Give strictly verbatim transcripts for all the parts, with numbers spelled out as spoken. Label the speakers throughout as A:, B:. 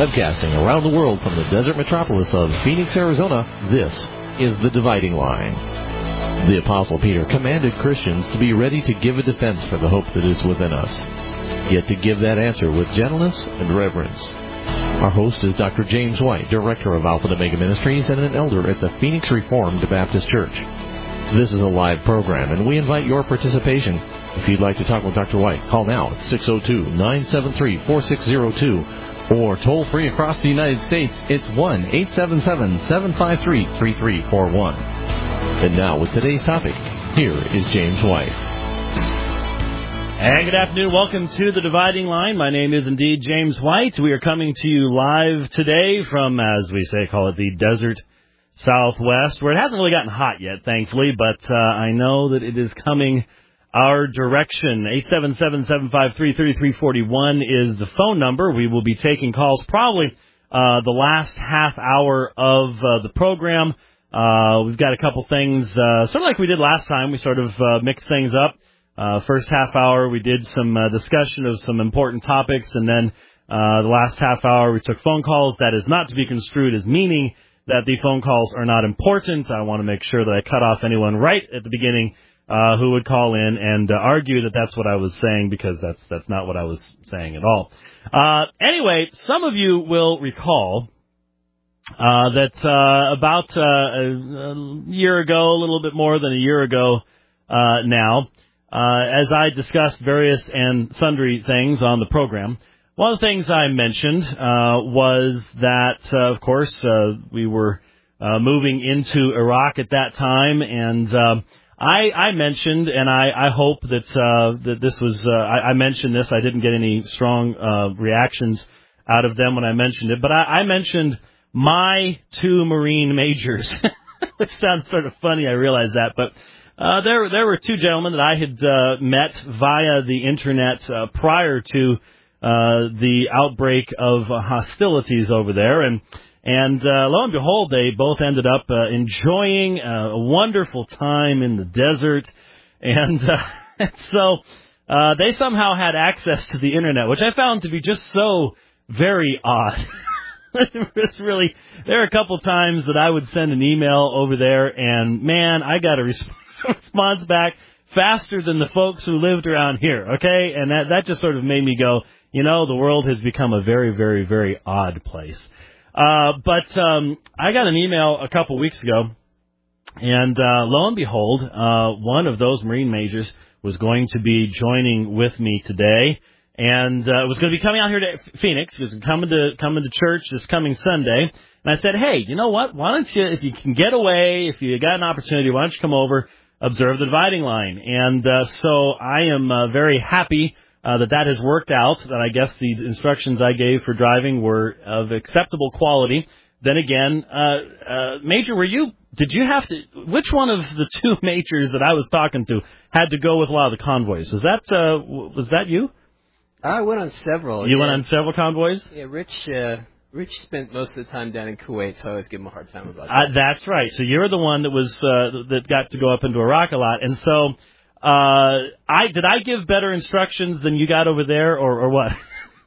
A: Webcasting around the world from the desert metropolis of Phoenix, Arizona, this is The Dividing Line. The Apostle Peter commanded Christians to be ready to give a defense for the hope that is within us, yet to give that answer with gentleness and reverence. Our host is Doctor James White, Director of Alpha and Omega Ministries and an elder at the Phoenix Reformed Baptist Church. This is a live program, and we invite your participation. If you'd like to talk with Doctor White, call now at six oh two, nine seven three, four six oh two, or toll free across the United States, it's one eight seven seven, seven five three, three three four one. And now, with today's topic, here is James White.
B: And good afternoon. Welcome to The Dividing Line. My name is indeed James White. We are coming to you live today from, as we say, call it the desert Southwest, where it hasn't really gotten hot yet, thankfully, but uh, I know that it is coming our direction. eight seven seven, seven five three, three three four one is the phone number. We will be taking calls probably uh, the last half hour of uh, the program. Uh, we've got a couple things, uh, sort of like we did last time. We sort of uh, mixed things up. Uh, first half hour, we did some uh, discussion of some important topics, and then uh, the last half hour, we took phone calls. That is not to be construed as meaning that the phone calls are not important. I want to make sure that I cut off anyone right at the beginning uh, who would call in and uh, argue that that's what I was saying, because that's that's not what I was saying at all. Uh, anyway, some of you will recall uh, that uh, about uh, a, a year ago, a little bit more than a year ago uh, now, uh, as I discussed various and sundry things on the program, one of the things I mentioned uh, was that, uh, of course, uh, we were uh, moving into Iraq at that time, and uh, I, I mentioned, and I, I hope that uh, that this was, uh, I, I mentioned this, I didn't get any strong uh, reactions out of them when I mentioned it, but I, I mentioned my two Marine majors, which sounds sort of funny, I realize that, but uh, there, there were two gentlemen that I had uh, met via the Internet uh, prior to Uh, the outbreak of uh, hostilities over there, and and uh, lo and behold, they both ended up uh, enjoying uh, a wonderful time in the desert, and uh, so uh, they somehow had access to the Internet, which I found to be just so very odd. It's really, there are a couple times that I would send an email over there, and man, I got a resp- response back faster than the folks who lived around here, okay? And that, that just sort of made me go, you know, the world has become a very, very, very odd place. Uh, but um, I got an email a couple weeks ago, and uh, lo and behold, uh, one of those Marine majors was going to be joining with me today, and uh, was going to be coming out here to Phoenix. He was coming to coming to church this coming Sunday. And I said, hey, you know what? Why don't you, if you can get away, if you got an opportunity, why don't you come over, observe the dividing line? And uh, so I am uh, very happy Uh, that that has worked out, that I guess the instructions I gave for driving were of acceptable quality. Then again, uh, uh, Major, were you, did you have to, which one of the two majors that I was talking to had to go with a lot of the convoys? Was that, uh, was that you?
C: I went on several.
B: You
C: yeah.
B: went on several convoys?
C: Yeah, Rich, uh, Rich spent most of the time down in Kuwait, so I always give him a hard time about that.
B: Uh, that's right. So you're the one that was, uh, that got to go up into Iraq a lot. And so, Uh, I did I give better instructions than you got over there, or, or what?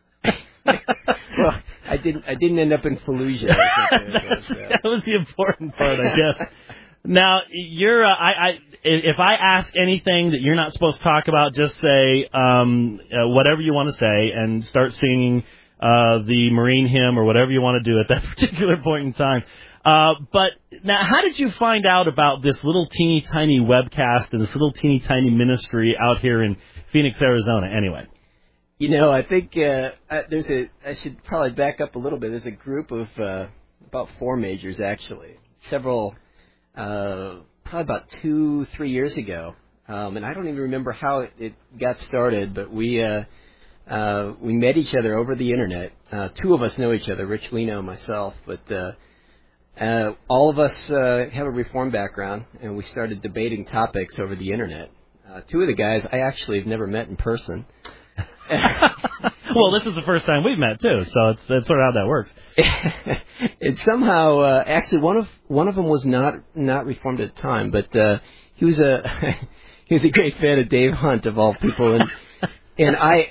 C: Well, I didn't. I didn't end up in Fallujah. Or something, I guess, yeah.
B: That was the important part, I guess. Now, you're. Uh, I, I. If I ask anything that you're not supposed to talk about, just say um, uh, whatever you want to say, and start singing uh, the Marine hymn or whatever you want to do at that particular point in time. Uh, but now, how did you find out about this little teeny tiny webcast and this little teeny tiny ministry out here in Phoenix, Arizona? Anyway,
C: you know, I think uh, I, there's a. I should probably back up a little bit. There's a group of uh, about four majors actually. Several, uh, probably about two, three years ago, um, and I don't even remember how it, it got started. But we uh, uh, we met each other over the internet. Uh, two of us know each other, Rich Lino and myself, but. Uh, Uh, all of us uh, have a Reformed background, and we started debating topics over the Internet. Uh, two of the guys I actually have never met in person.
B: Well, this is the first time we've met, too, so it's, that's sort of how that works.
C: And somehow, uh, actually, one of one of them was not not Reformed at the time, but uh, he was a he was a great fan of Dave Hunt, of all people, and and I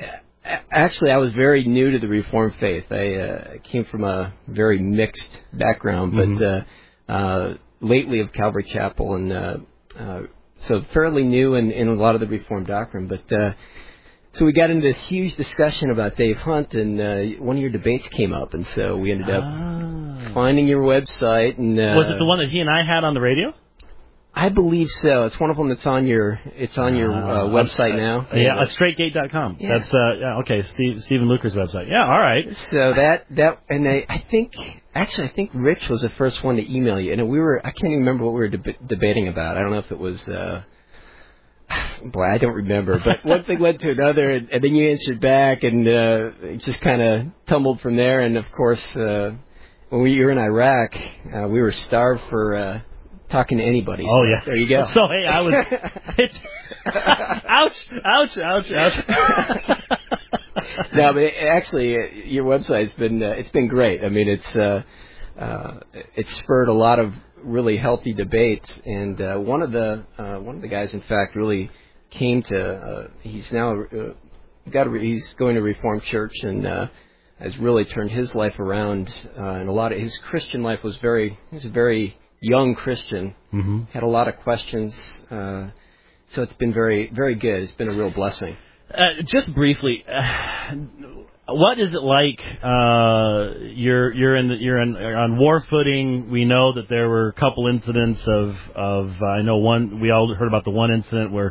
C: Actually, I was very new to the Reformed faith. I uh, came from a very mixed background, but mm-hmm. uh, uh, lately of Calvary Chapel, and uh, uh, so fairly new in, in a lot of the Reformed doctrine. But uh, so we got into this huge discussion about Dave Hunt, and uh, one of your debates came up, and so we ended up ah. finding your website. And uh,
B: was it the one that he and I had on the radio?
C: I believe so. It's one of them that's on your it's on your uh, website uh, now.
B: Uh, yeah, uh, straight gate dot com. Yeah. That's uh, yeah, okay. Steve, Stephen Luker's website. Yeah, all right.
C: So that that and I, I think actually I think Rich was the first one to email you, and we were I can't even remember what we were deb- debating about. I don't know if it was. Uh, boy, I don't remember. But one thing led to another, and, and then you answered back, and uh, it just kind of tumbled from there. And of course, uh, when we were in Iraq, uh, we were starved for. Uh, Talking to anybody.
B: Oh, so yeah.
C: There you go.
B: So, hey, I was... It's, ouch, ouch, ouch, ouch.
C: No, but it, actually, uh, your website's been, uh, it's been great. I mean, it's, uh, uh, it's spurred a lot of really healthy debates. And, uh, one of the, uh, one of the guys, in fact, really came to, uh, he's now, uh, got a, he's going to Reformed Church and, uh, has really turned his life around. Uh, and a lot of his Christian life was very, he was a very, young Christian, mm-hmm. had a lot of questions, uh, so it's been very, very good. It's been a real blessing.
B: Uh, just briefly, uh, what is it like? Uh, you're you're in the, you're in, on war footing. We know that there were a couple incidents of of uh, I know one. We all heard about the one incident where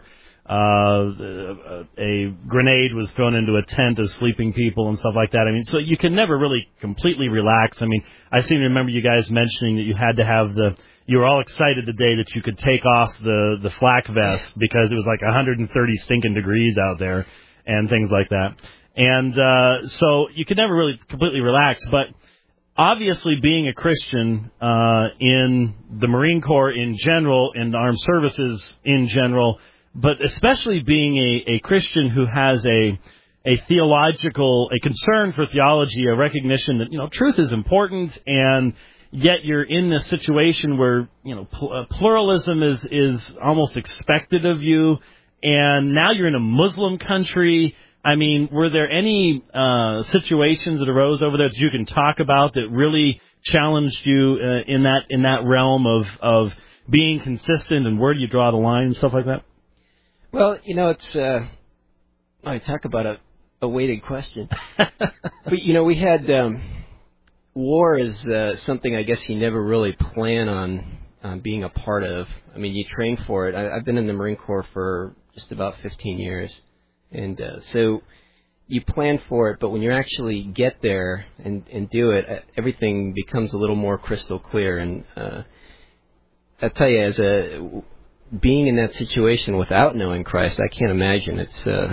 B: uh, a grenade was thrown into a tent of sleeping people and stuff like that. I mean, so you can never really completely relax. I mean, I seem to remember you guys mentioning that you had to have the, you were all excited today that you could take off the, the flak vest because it was like one hundred thirty stinking degrees out there and things like that. And uh, so you could never really completely relax. But obviously being a Christian uh, in the Marine Corps in general, in the armed services in general, but especially being a, a Christian who has a a theological, a concern for theology, a recognition that, you know, truth is important, and yet you're in this situation where, you know, pl- pluralism is, is almost expected of you, and now you're in a Muslim country. I mean, were there any uh, situations that arose over there that you can talk about that really challenged you uh, in that in that realm of, of being consistent, and where do you draw the line and stuff like that?
C: Well, you know, it's, uh, I talk about a, a weighted question. But, you know, we had, um, war is uh, something I guess you never really plan on um, being a part of. I mean, you train for it. I, I've been in the Marine Corps for just about fifteen years. And uh, so you plan for it, but when you actually get there and, and do it, everything becomes a little more crystal clear. And uh, I'll tell you, as a... being in that situation without knowing Christ, I can't imagine. It's because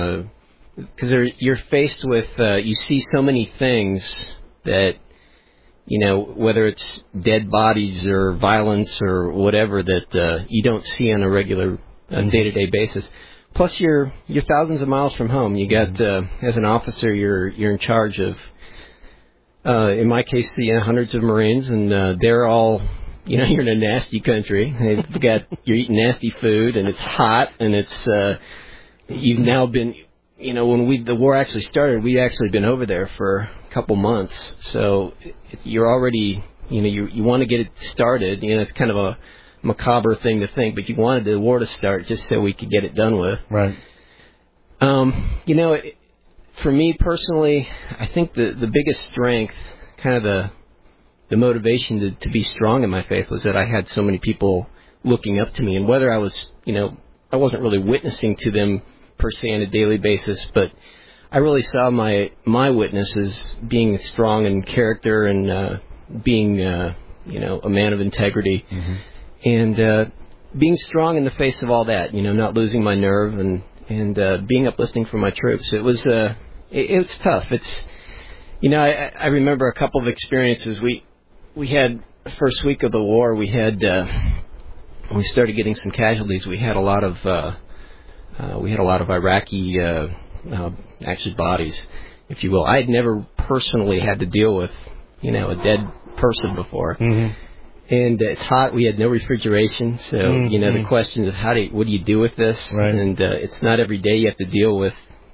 C: uh, mm. uh, you're faced with, uh, you see so many things that, you know, whether it's dead bodies or violence or whatever that uh, you don't see on a regular uh, mm. day-to-day basis. Plus, you're you're thousands of miles from home. You got, uh, as an officer, you're you're in charge of, uh, in my case, the uh, hundreds of Marines, and uh, they're all. You know, you're in a nasty country. You've got, you're eating nasty food, and it's hot, and it's, uh, you've now been, you know, when we, the war actually started, we'd actually been over there for a couple months. So it, you're already, you know, you, you want to get it started. You know, it's kind of a macabre thing to think, but you wanted the war to start just so we could get it done with.
B: Right.
C: Um, you know, it, for me personally, I think the, the biggest strength, kind of the, the motivation to, to be strong in my faith was that I had so many people looking up to me, and whether I was, you know, I wasn't really witnessing to them per se on a daily basis, but I really saw my my witness as being strong in character and uh, being, uh, you know, a man of integrity, mm-hmm. and uh, being strong in the face of all that, you know, not losing my nerve and and uh, being uplifting for my troops. It was uh, it, it was tough. It's, you know, I, I remember a couple of experiences. We we had the first week of the war. We had uh, we started getting some casualties. We had a lot of uh, uh, we had a lot of Iraqi uh, uh, actually bodies, if you will. I had never personally had to deal with, you know, a dead person before. Mm-hmm. And it's hot. We had no refrigeration, so mm-hmm. you know the question is, how do you, what do you do with this?
B: Right.
C: And uh, it's not every day you have to deal with,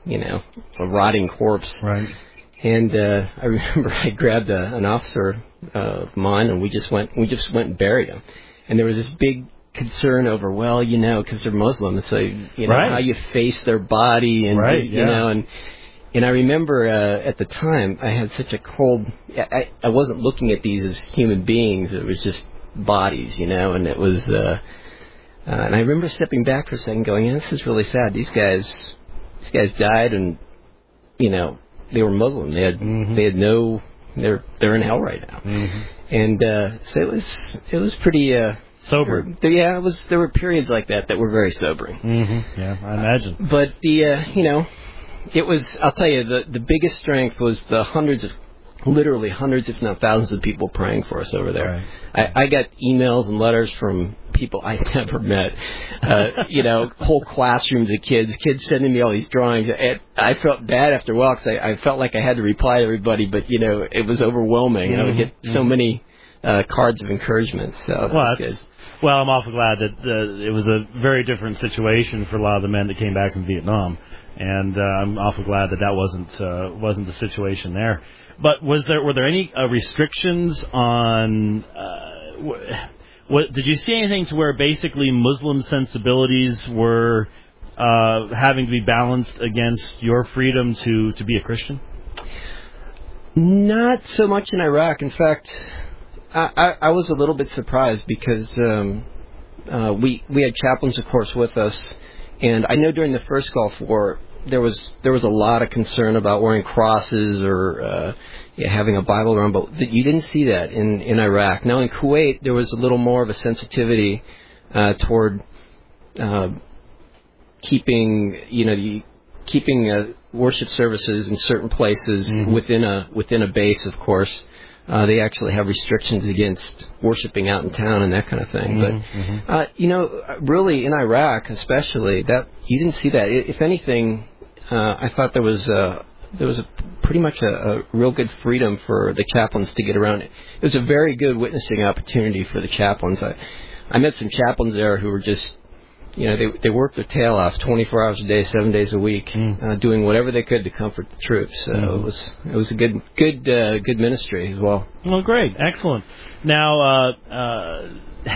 C: you know, a rotting corpse.
B: Right.
C: And uh, I remember I grabbed a, an officer uh, of mine, and we just went we just went and buried him. And there was this big concern over, well, you know, because they're Muslim, so you know
B: right.
C: how you face their body, and
B: right,
C: you
B: yeah.
C: know, and and I remember uh, at the time I had such a cold. I I wasn't looking at these as human beings; it was just bodies, you know, and it was. Uh, uh, and I remember stepping back for a second, going, yeah, "This is really sad. These guys, these guys died, and you know, they were Muslim. They had
B: mm-hmm.
C: they had no. They're they're in hell right now."
B: Mm-hmm.
C: And uh, so it was it was pretty. Uh,
B: Sober.
C: Yeah, it was. There were periods like that that were very sobering.
B: Mm-hmm. Yeah, I imagine.
C: Uh, but the, uh, you know, it was. I'll tell you, the the biggest strength was the hundreds of, literally hundreds, if not thousands, of people praying for us over there.
B: Right.
C: I, I got emails and letters from people I never met. Uh, you know, whole classrooms of kids, kids sending me all these drawings. I, I felt bad after a while because I, I felt like I had to reply to everybody, but you know, it was overwhelming. Mm-hmm. I would get so mm-hmm. many uh, cards of encouragement. So that
B: well,
C: was
B: that's
C: good.
B: Well, I'm awful glad that uh, it was a very different situation for a lot of the men that came back from Vietnam, and uh, I'm awful glad that that wasn't uh, wasn't the situation there. But was there were there any uh, restrictions on? Uh, what did you see anything to where basically Muslim sensibilities were uh, having to be balanced against your freedom to, to be a Christian?
C: Not so much in Iraq. In fact, I, I, I was a little bit surprised because um, uh, we we had chaplains, of course, with us, and I know during the first Gulf War there was there was a lot of concern about wearing crosses or uh, yeah, having a Bible around, but you didn't see that in, in Iraq. Now in Kuwait there was a little more of a sensitivity uh, toward uh, keeping you know the, keeping uh, worship services in certain places mm-hmm. within a within a base, of course. Uh, they actually have restrictions against worshiping out in town and that kind of thing.
B: Mm-hmm.
C: But, uh, you know, really in Iraq especially, that you didn't see that. If anything, uh, I thought there was a, there was a pretty much a, a real good freedom for the chaplains to get around. It was a very good witnessing opportunity for the chaplains. I, I met some chaplains there who were just, you know, they they worked their tail off twenty-four hours a day, seven days a week, mm. uh, doing whatever they could to comfort the troops. So mm. it was it was a good good uh, good ministry as well.
B: Well, great, excellent. Now uh, uh,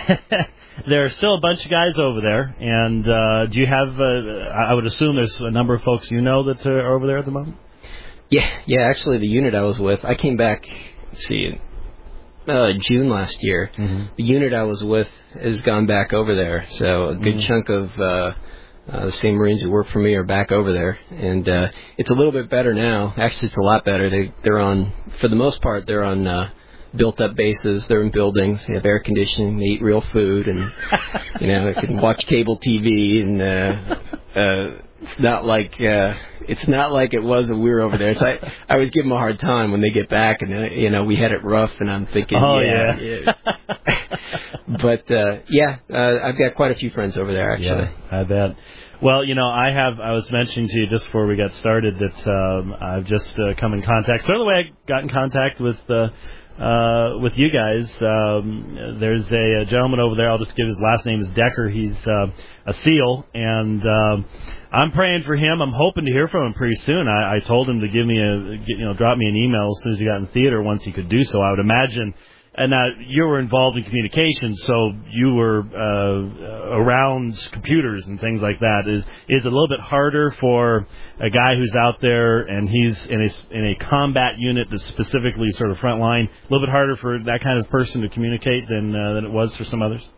B: there are still a bunch of guys over there, and uh, do you have? Uh, I would assume there's a number of folks you know that are over there at the moment.
C: Yeah, yeah. Actually, the unit I was with, I came back. Let's see. Uh, June last year. Mm-hmm. The unit I was with has gone back over there, so a good mm-hmm. chunk of uh, uh, the same Marines who work for me are back over there, and uh, it's a little bit better now. Actually, it's a lot better. They they're on, for the most part, they're on uh, built-up bases. They're in buildings. They have air conditioning. They eat real food, and you know, they can watch cable T V, and uh, uh, it's not like uh, it's not like it was when we were over there. So I, I always give them a hard time when they get back, and uh, you know, we had it rough, and I'm thinking,
B: oh
C: yeah.
B: yeah.
C: yeah. But uh, yeah, uh, I've got quite a few friends over there actually.
B: Yeah, I bet. Well, you know, I have. I was mentioning to you just before we got started that um, I've just uh, come in contact. Sort of the way I got in contact with. Uh, Uh, with you guys, um, there's a, a gentleman over there. I'll just give his last name is Decker. He's uh, a SEAL, and um, I'm praying for him. I'm hoping to hear from him pretty soon. I, I told him to give me a, you know, drop me an email as soon as he got in the theater once he could do so. I would imagine. And now you were involved in communications, so you were uh, around computers and things like that. Is is it a little bit harder for a guy who's out there and he's in a in a combat unit that's specifically sort of front line? A little bit harder for that kind of person to communicate than uh, than it was for some others.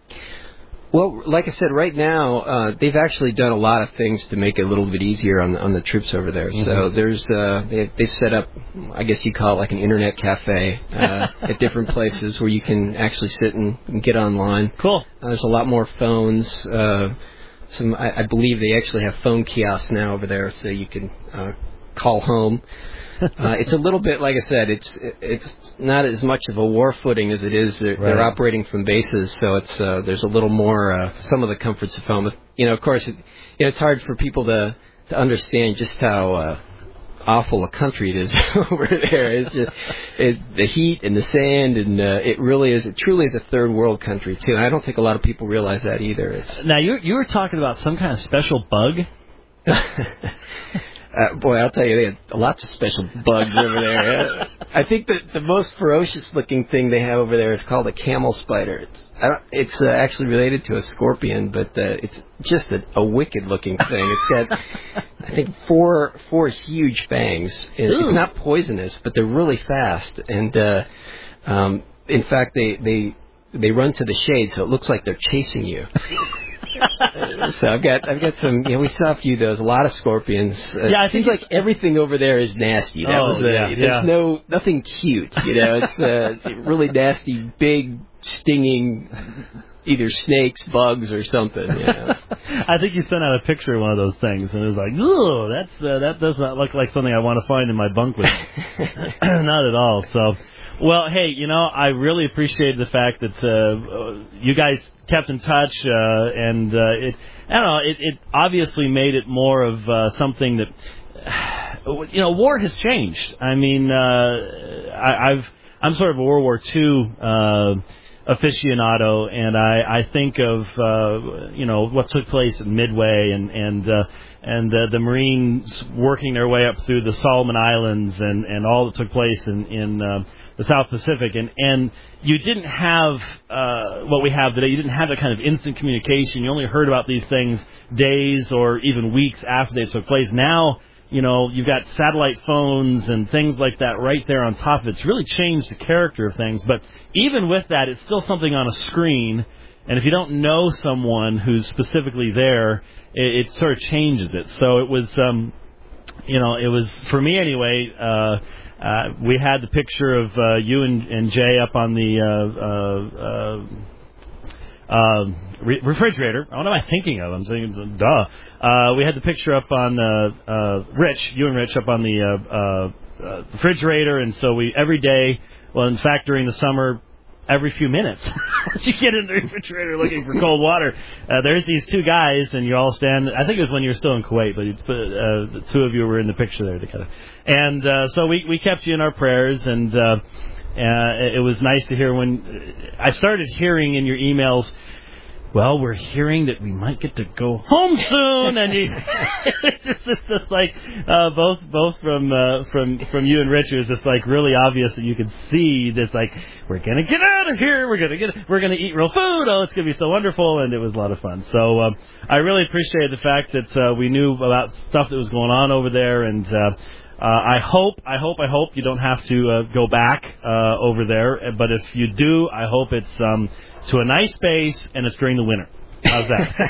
C: Well, like I said, right now uh, they've actually done a lot of things to make it a little bit easier on on the troops over there. Mm-hmm. So there's uh, they, they've set up, I guess you call it like an internet cafe uh, at different places where you can actually sit and, and get online.
B: Cool.
C: Uh, there's a lot more phones. Uh, some I, I believe they actually have phone kiosks now over there, so you can uh, call home. Uh, it's a little bit, like I said, it's it's not as much of a war footing as it is. They're, right. they're operating from bases, so it's uh, there's a little more uh, some of the comforts of home. You know, of course, it, you know, it's hard for people to to understand just how uh, awful a country it is over there. It's just it, the heat and the sand, and uh, it really is. It truly is a third world country too. And I don't think a lot of people realize that either. It's
B: now you you were talking about some kind of special bug.
C: Uh, boy, I'll tell you, they had lots of special bugs over there. I think that the most ferocious-looking thing they have over there is called a camel spider. It's I don't, it's uh, actually related to a scorpion, but uh, it's just a, a wicked-looking thing. It's got, I think, four four huge fangs. And it's not poisonous, but they're really fast. And uh, um, in fact, they they they run to the shade, so it looks like they're chasing you. So I've got I've got some. You know, we saw a few of those. A lot of scorpions. Uh,
B: yeah, I
C: it seems like everything over there is nasty. That
B: oh,
C: was uh,
B: yeah,
C: there's
B: yeah.
C: no nothing cute. You know, it's uh, really nasty, big, stinging, either snakes, bugs, or something. You know.
B: I think you sent out a picture of one of those things, and it was like, "Ooh, that's uh, that does not look like something I want to find in my bunk with." Not at all. So. Well, hey, you know, I really appreciate the fact that uh, you guys kept in touch, uh, and uh, it, I don't know, it, it obviously made it more of uh, something that, you know, war has changed. I mean, uh, I, I've, I'm sort of a World War Two uh, aficionado, and I, I think of, uh, you know, what took place at Midway and and uh, and uh, the Marines working their way up through the Solomon Islands and, and all that took place in in uh, the South Pacific, and, and you didn't have uh, what we have today. You didn't have that kind of instant communication. You only heard about these things days or even weeks after they took place. Now, you know, you've got satellite phones and things like that right there on top of it. It's really changed the character of things. But even with that, it's still something on a screen. And if you don't know someone who's specifically there, it, it sort of changes it. So it was, um, you know, it was, for me anyway, uh, Uh, we had the picture of uh, you and, and Jay up on the uh, uh, uh, uh, re- refrigerator. What am I thinking of? I'm saying, duh. Uh, we had the picture up on uh, uh, Rich, you and Rich up on the uh, uh, uh, refrigerator, and so we every day. Well, in fact, during the summer, every few minutes, as you get in the refrigerator looking for cold water, uh, there's these two guys, and you all stand. I think it was when you were still in Kuwait, but uh, the two of you were in the picture there together. And uh, so we, we kept you in our prayers, and uh, uh, it was nice to hear when I started hearing in your emails, well, we're hearing that we might get to go home soon, and you, it's just, it's just like uh, both both from uh, from from you and Rich, it was just like really obvious that you could see this, like, we're gonna get out of here, we're gonna get we're gonna eat real food, oh, it's gonna be so wonderful, and it was a lot of fun. So uh, I really appreciate the fact that uh, we knew about stuff that was going on over there, and uh, uh, I hope I hope I hope you don't have to uh, go back uh, over there, but if you do, I hope it's um, to a nice base, and it's during the winter. How's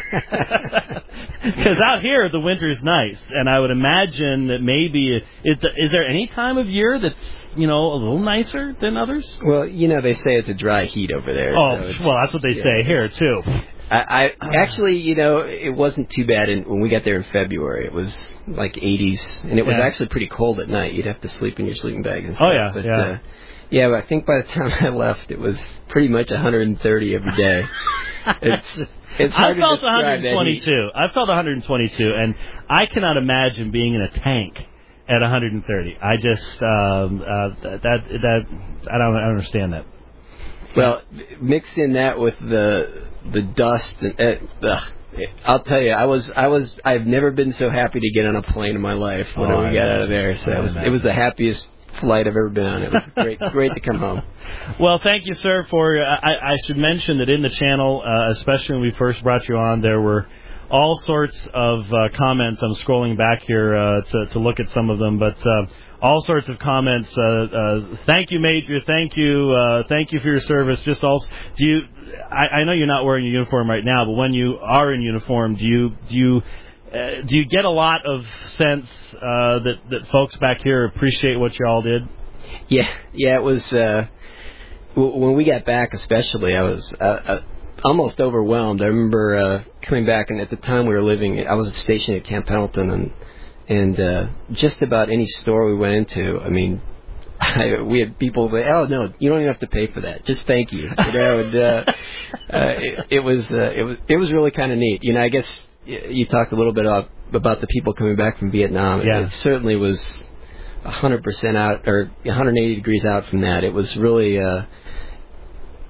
B: that? Because out here, the winter's nice, and I would imagine that maybe, is, the, is there any time of year that's, you know, a little nicer than others?
C: Well, you know, they say it's a dry heat over there.
B: Oh,
C: so
B: well, that's what they
C: yeah.
B: say here, too.
C: I, I actually, you know, it wasn't too bad in, when we got there in February. It was like eighties, and it was
B: yeah.
C: actually pretty cold at night. You'd have to sleep in your sleeping bag and stuff.
B: Oh, yeah,
C: but,
B: yeah.
C: Uh, Yeah, but I think by the time I left, it was pretty much one hundred thirty every day. It's it's hard
B: I felt
C: to describe
B: one twenty-two. I felt one twenty-two, and I cannot imagine being in a tank at one hundred thirty. I just um, uh, that that I don't, I don't understand that.
C: Well, mix in that with the the dust and uh, ugh, I'll tell you, I was I was I've never been so happy to get on a plane in my life when
B: oh,
C: we
B: I
C: got
B: imagine.
C: out of there. So
B: I
C: it was
B: imagine.
C: it was the happiest flight I've ever been on. It was great, great to come home.
B: Well, thank you, sir. For uh, I, I should mention that in the channel, uh, especially when we first brought you on, there were all sorts of uh, comments. I'm scrolling back here uh, to to look at some of them, but uh, all sorts of comments. Uh, uh, thank you, Major. Thank you. Uh, thank you for your service. Just also, do you? I, I know you're not wearing your uniform right now, but when you are in uniform, do you do you? Uh, do you get a lot of sense uh, that that folks back here appreciate what you all did?
C: Yeah, yeah. It was uh, w- when we got back, especially. I was uh, uh, almost overwhelmed. I remember uh, coming back, and at the time we were living, I was stationed at Camp Pendleton, and and uh, just about any store we went into, I mean, I, we had people say, "Oh no, you don't even have to pay for that. Just thank you." You know, and uh, uh, it, it was uh, it was it was really kind of neat. You know, I guess. You talked a little bit about, about the people coming back from Vietnam.
B: Yeah.
C: It certainly was one hundred percent out, or one hundred eighty degrees out from that. It was really, uh,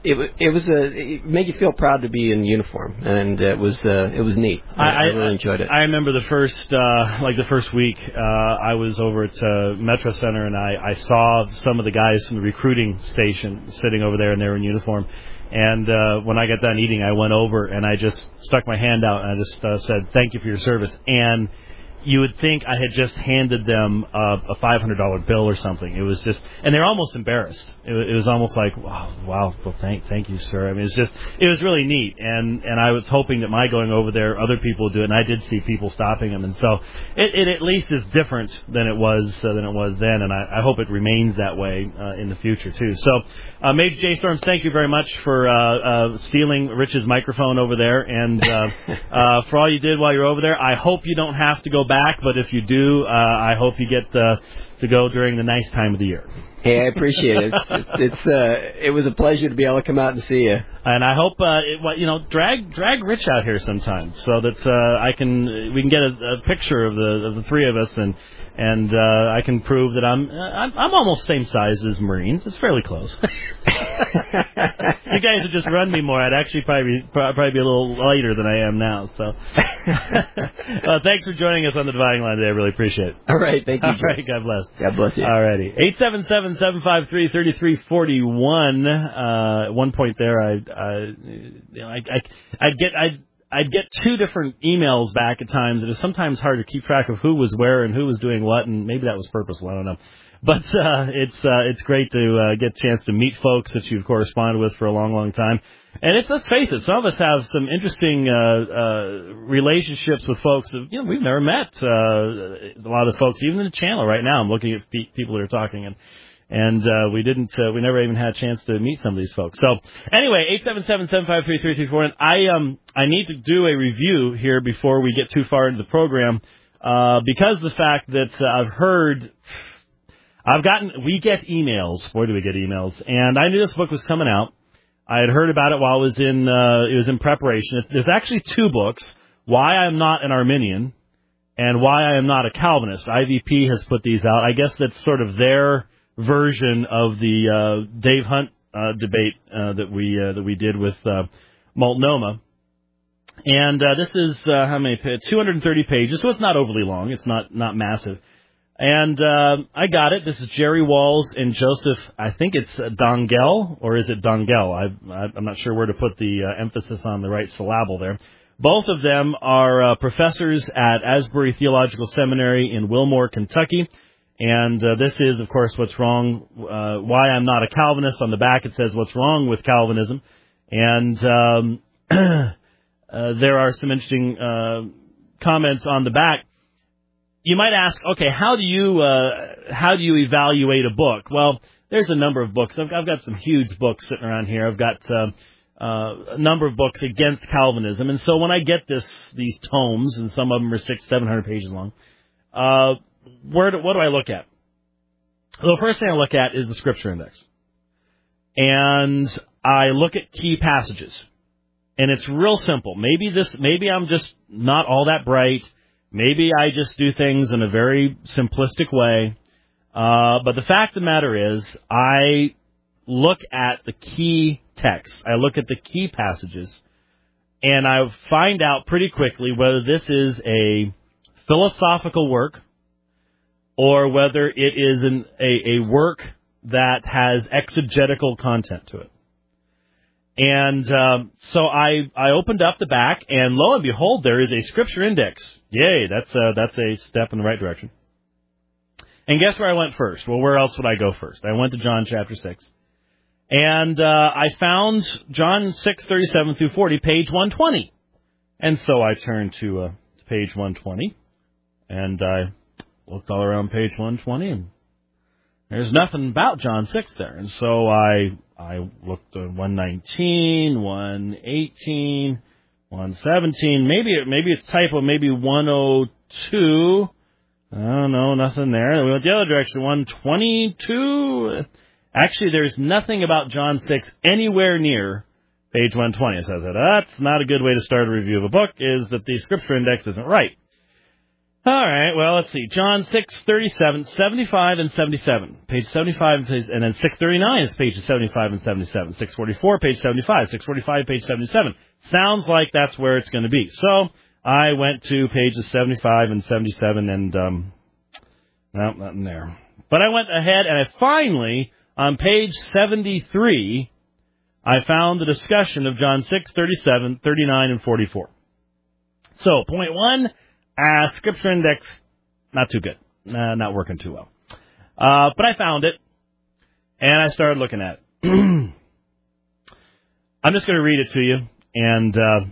C: it it was a it made you feel proud to be in uniform, and it was uh, it was neat. I, I, I really enjoyed it.
B: I remember the first uh, like the first week uh, I was over at uh, Metro Center, and I, I saw some of the guys from the recruiting station sitting over there, and they were in uniform. And uh, when I got done eating, I went over and I just stuck my hand out and I just uh, said, "Thank you for your service." And you would think I had just handed them a, a five hundred dollar bill or something. It was just, and they're almost embarrassed. It, it was almost like, wow, wow, well, thank, thank you, sir. I mean, it's just, it was really neat. And, and I was hoping that my going over there, other people would do it, and I did see people stopping them. And so it, it at least is different than it was uh, than it was then, and I, I hope it remains that way uh, in the future too. So, uh, Major J. Storms, thank you very much for uh, uh, stealing Rich's microphone over there, and uh, uh, for all you did while you're over there. I hope you don't have to go back, but if you do, uh, I hope you get uh, to go during the nice time of the year.
C: Hey, I appreciate it. It's, it's uh, it was a pleasure to be able to come out and see you.
B: And I hope uh, it, you know drag drag Rich out here sometime so that uh, I can we can get a, a picture of the of the three of us, and and uh, I can prove that I'm I'm, I'm almost same size as Marines. It's fairly close. You guys would just run me more. I'd actually probably probably be a little lighter than I am now. So, uh, thanks for joining us on the Dividing Line today. I really appreciate it.
C: All right, thank you.
B: All right, God bless.
C: God bless you.
B: All righty, eight seven seven seven five three thirty three forty one. Uh, at one point there, I, I, you know, I, I, I'd get I'd. I'd get two different emails back at times. It is sometimes hard to keep track of who was where and who was doing what, and maybe that was purposeful. I don't know. But uh, it's uh, it's great to uh, get a chance to meet folks that you've corresponded with for a long, long time. And it's, let's face it, some of us have some interesting uh, uh, relationships with folks that, you know, we've never met. Uh, a lot of folks, even in the channel right now, I'm looking at pe- people that are talking, and And uh, we didn't, uh, we never even had a chance to meet some of these folks. So anyway, eight seven seven, seven five three, three three four. And I, um, I need to do a review here before we get too far into the program, uh, because of the fact that uh, I've heard, I've gotten, we get emails. Boy, do we get emails. And I knew this book was coming out. I had heard about it while it was in, uh, it was in preparation. There's actually two books: Why I'm Not an Arminian and Why I Am Not a Calvinist. I V P has put these out. I guess that's sort of their version of the uh, Dave Hunt uh, debate uh, that we uh, that we did with uh, Multnomah. And uh, this is uh, how many? two hundred thirty pages, so it's not overly long. It's not not massive. And uh, I got it. This is Jerry Walls and Joseph. I think it's Dongell, or is it Dongell? I, I, I'm not sure where to put the uh, emphasis on the right syllable there. Both of them are uh, professors at Asbury Theological Seminary in Wilmore, Kentucky. And uh, this is, of course, What's Wrong, uh, Why I'm Not a Calvinist. On the back it says What's Wrong with Calvinism. And um, uh, there are some interesting uh, comments on the back. You might ask, okay, how do you uh, how do you evaluate a book? Well, there's a number of books. I've, I've got some huge books sitting around here. I've got uh, uh, a number of books against Calvinism. And so when I get this these tomes, and some of them are six, seven hundred pages long, uh, Where do, what do I look at? Well, the first thing I look at is the Scripture Index. And I look at key passages. And it's real simple. Maybe this, maybe I'm just not all that bright. Maybe I just do things in a very simplistic way. Uh, but the fact of the matter is, I look at the key texts. I look at the key passages. And I find out pretty quickly whether this is a philosophical work, or whether it is an, a, a work that has exegetical content to it. And um, so I, I opened up the back, and lo and behold, there is a Scripture Index. Yay, that's a, that's a step in the right direction. And guess where I went first? Well, where else would I go first? I went to John chapter six. And uh, I found John six, thirty-seven through forty, page one twenty. And so I turned to, uh, to page one twenty, and I looked all around page one twenty, and there's nothing about John six there. And so I I looked at one nineteen, one eighteen, one seventeen. Maybe it, maybe it's typo. Maybe one oh two. I don't know, nothing there. We went the other direction. one twenty-two. Actually, there's nothing about John six anywhere near page one twenty. So I said, that's not a good way to start a review of a book, is that the Scripture Index isn't right. All right, well, let's see. John six thirty-seven, seventy-five, and seventy-seven. Page seventy-five, and then six thirty-nine is pages seventy-five and seventy-seven. six forty-four, page seventy-five. six forty-five, page seventy-seven. Sounds like that's where it's going to be. So I went to pages seventy-five and seventy-seven, and, um, no, nothing there. But I went ahead, and I finally, on page seventy-three, I found the discussion of John six thirty-seven, thirty-nine, and forty-four. So, point one, uh, scripture index, not too good. Uh, not working too well. Uh, but I found it, and I started looking at it. I'm just going to read it to you, and uh,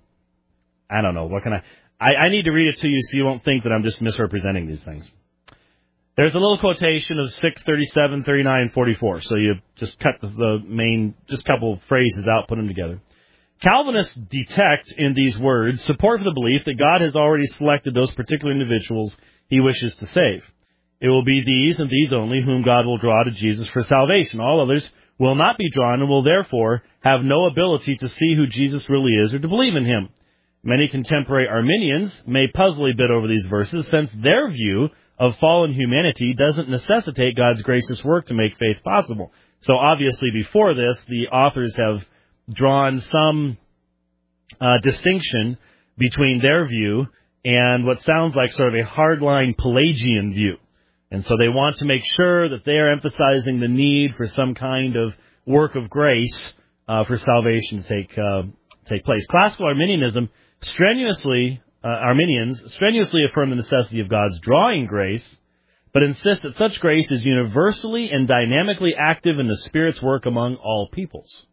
B: I don't know, what can I, I... I need to read it to you so you won't think that I'm just misrepresenting these things. There's a little quotation of six thirty-seven, thirty-nine, and forty-four, so you just cut the, the main, just a couple of phrases out, put them together. Calvinists detect in these words support for the belief that God has already selected those particular individuals he wishes to save. It will be these and these only whom God will draw to Jesus for salvation. All others will not be drawn and will therefore have no ability to see who Jesus really is or to believe in him. Many contemporary Arminians may puzzle a bit over these verses since their view of fallen humanity doesn't necessitate God's gracious work to make faith possible. So obviously before this, the authors have drawn some uh, distinction between their view and what sounds like sort of a hardline Pelagian view. And so they want to make sure that they are emphasizing the need for some kind of work of grace uh, for salvation to take uh, take place. Classical Arminianism strenuously, uh, Arminians strenuously affirm the necessity of God's drawing grace, but insist that such grace is universally and dynamically active in the Spirit's work among all peoples.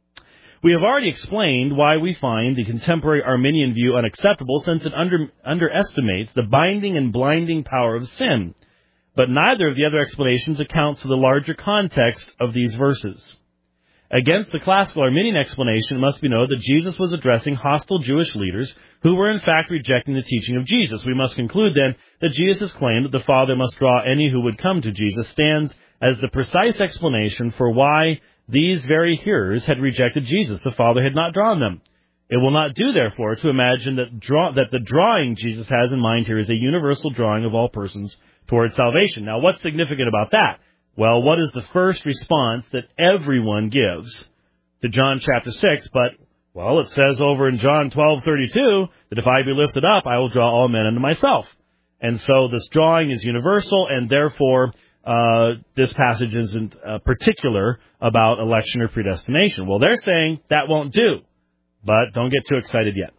B: We have already explained why we find the contemporary Arminian view unacceptable, since it under, underestimates the binding and blinding power of sin. But neither of the other explanations accounts for the larger context of these verses. Against the classical Arminian explanation, it must be noted that Jesus was addressing hostile Jewish leaders who were in fact rejecting the teaching of Jesus. We must conclude then that Jesus' claim that the Father must draw any who would come to Jesus stands as the precise explanation for why these very hearers had rejected Jesus. The Father had not drawn them. It will not do, therefore, to imagine that, draw, that the drawing Jesus has in mind here is a universal drawing of all persons towards salvation. Now, what's significant about that? Well, what is the first response that everyone gives to John chapter six? But, well, it says over in John twelve thirty-two that if I be lifted up, I will draw all men unto myself. And so this drawing is universal, and therefore uh, this passage isn't uh, particular about election or predestination. Well, they're saying that won't do, but don't get too excited yet.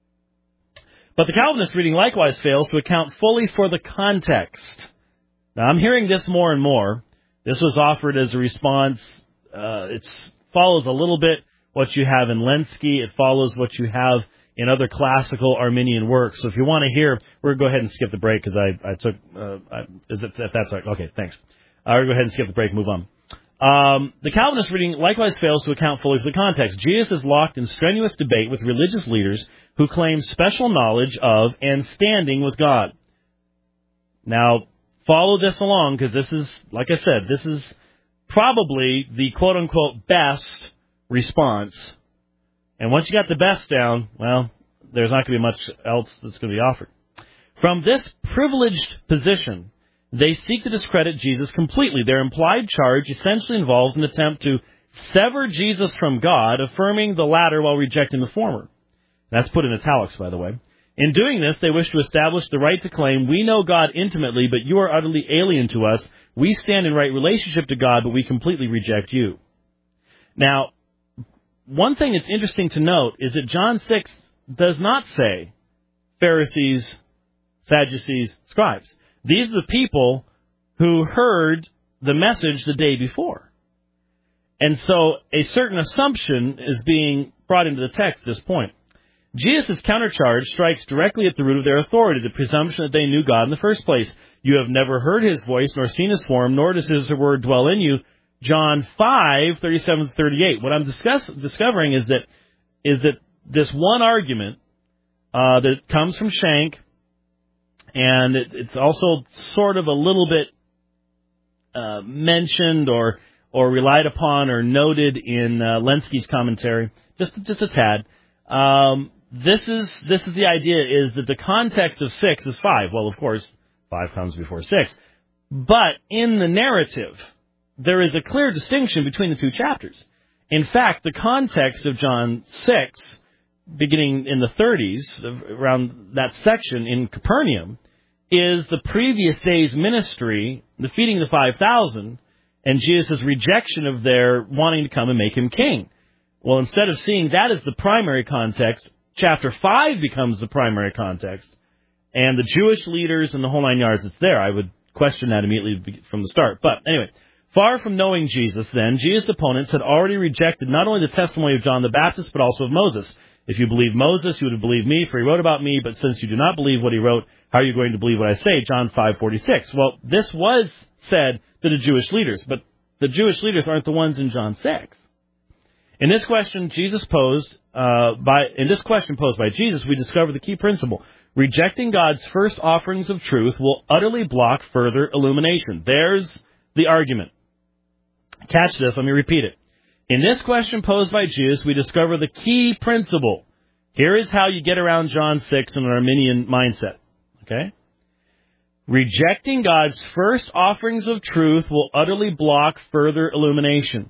B: But the Calvinist reading likewise fails to account fully for the context. Now, I'm hearing this more and more. This was offered as a response. Uh, it follows a little bit what you have in Lenski. It follows what you have in other classical Arminian works. So if you want to hear, we're going to go ahead and skip the break because I, I took, uh, I, is it, if that's right. Okay, thanks. Uh, we're going to go ahead and skip the break and move on. Um, the Calvinist reading likewise fails to account fully for the context. Jesus is locked in strenuous debate with religious leaders who claim special knowledge of and standing with God. Now, follow this along because this is, like I said, this is probably the quote-unquote best response. And once you got the best down, well, there's not going to be much else that's going to be offered. From this privileged position, they seek to discredit Jesus completely. Their implied charge essentially involves an attempt to sever Jesus from God, affirming the latter while rejecting the former. That's put in italics, by the way. In doing this, they wish to establish the right to claim, we know God intimately, but you are utterly alien to us. We stand in right relationship to God, but we completely reject you. Now, one thing that's interesting to note is that John six does not say Pharisees, Sadducees, scribes. These are the people who heard the message the day before. And so a certain assumption is being brought into the text at this point. Jesus' countercharge strikes directly at the root of their authority, the presumption that they knew God in the first place. You have never heard his voice, nor seen his form, nor does his word dwell in you. John five, thirty-seven to thirty-eight. What I'm discuss, discovering is that is that this one argument uh, that comes from Schenck, and it, it's also sort of a little bit uh, mentioned or or relied upon or noted in uh, Lenski's commentary, just just a tad. Um, this is this is the idea, is that the context of six is five. Well, of course, five comes before six. But in the narrative, there is a clear distinction between the two chapters. In fact, the context of John six, beginning in the thirties, around that section in Capernaum, is the previous day's ministry, the feeding of the five thousand, and Jesus' rejection of their wanting to come and make him king. Well, instead of seeing that as the primary context, chapter five becomes the primary context, and the Jewish leaders and the whole nine yards, it's there. I would question that immediately from the start. But anyway, far from knowing Jesus then, Jesus' opponents had already rejected not only the testimony of John the Baptist, but also of Moses. If you believe Moses, you would have believed me, for he wrote about me, but since you do not believe what he wrote, how are you going to believe what I say? John five forty-six. Well, this was said to the Jewish leaders, but the Jewish leaders aren't the ones in John six. In this question, Jesus posed, uh, by, in this question posed by Jesus, we discover the key principle. Rejecting God's first offerings of truth will utterly block further illumination. There's the argument. Catch this, let me repeat it. In this question posed by Jesus, we discover the key principle. Here is how you get around John six in an Arminian mindset. Okay? Rejecting God's first offerings of truth will utterly block further illumination.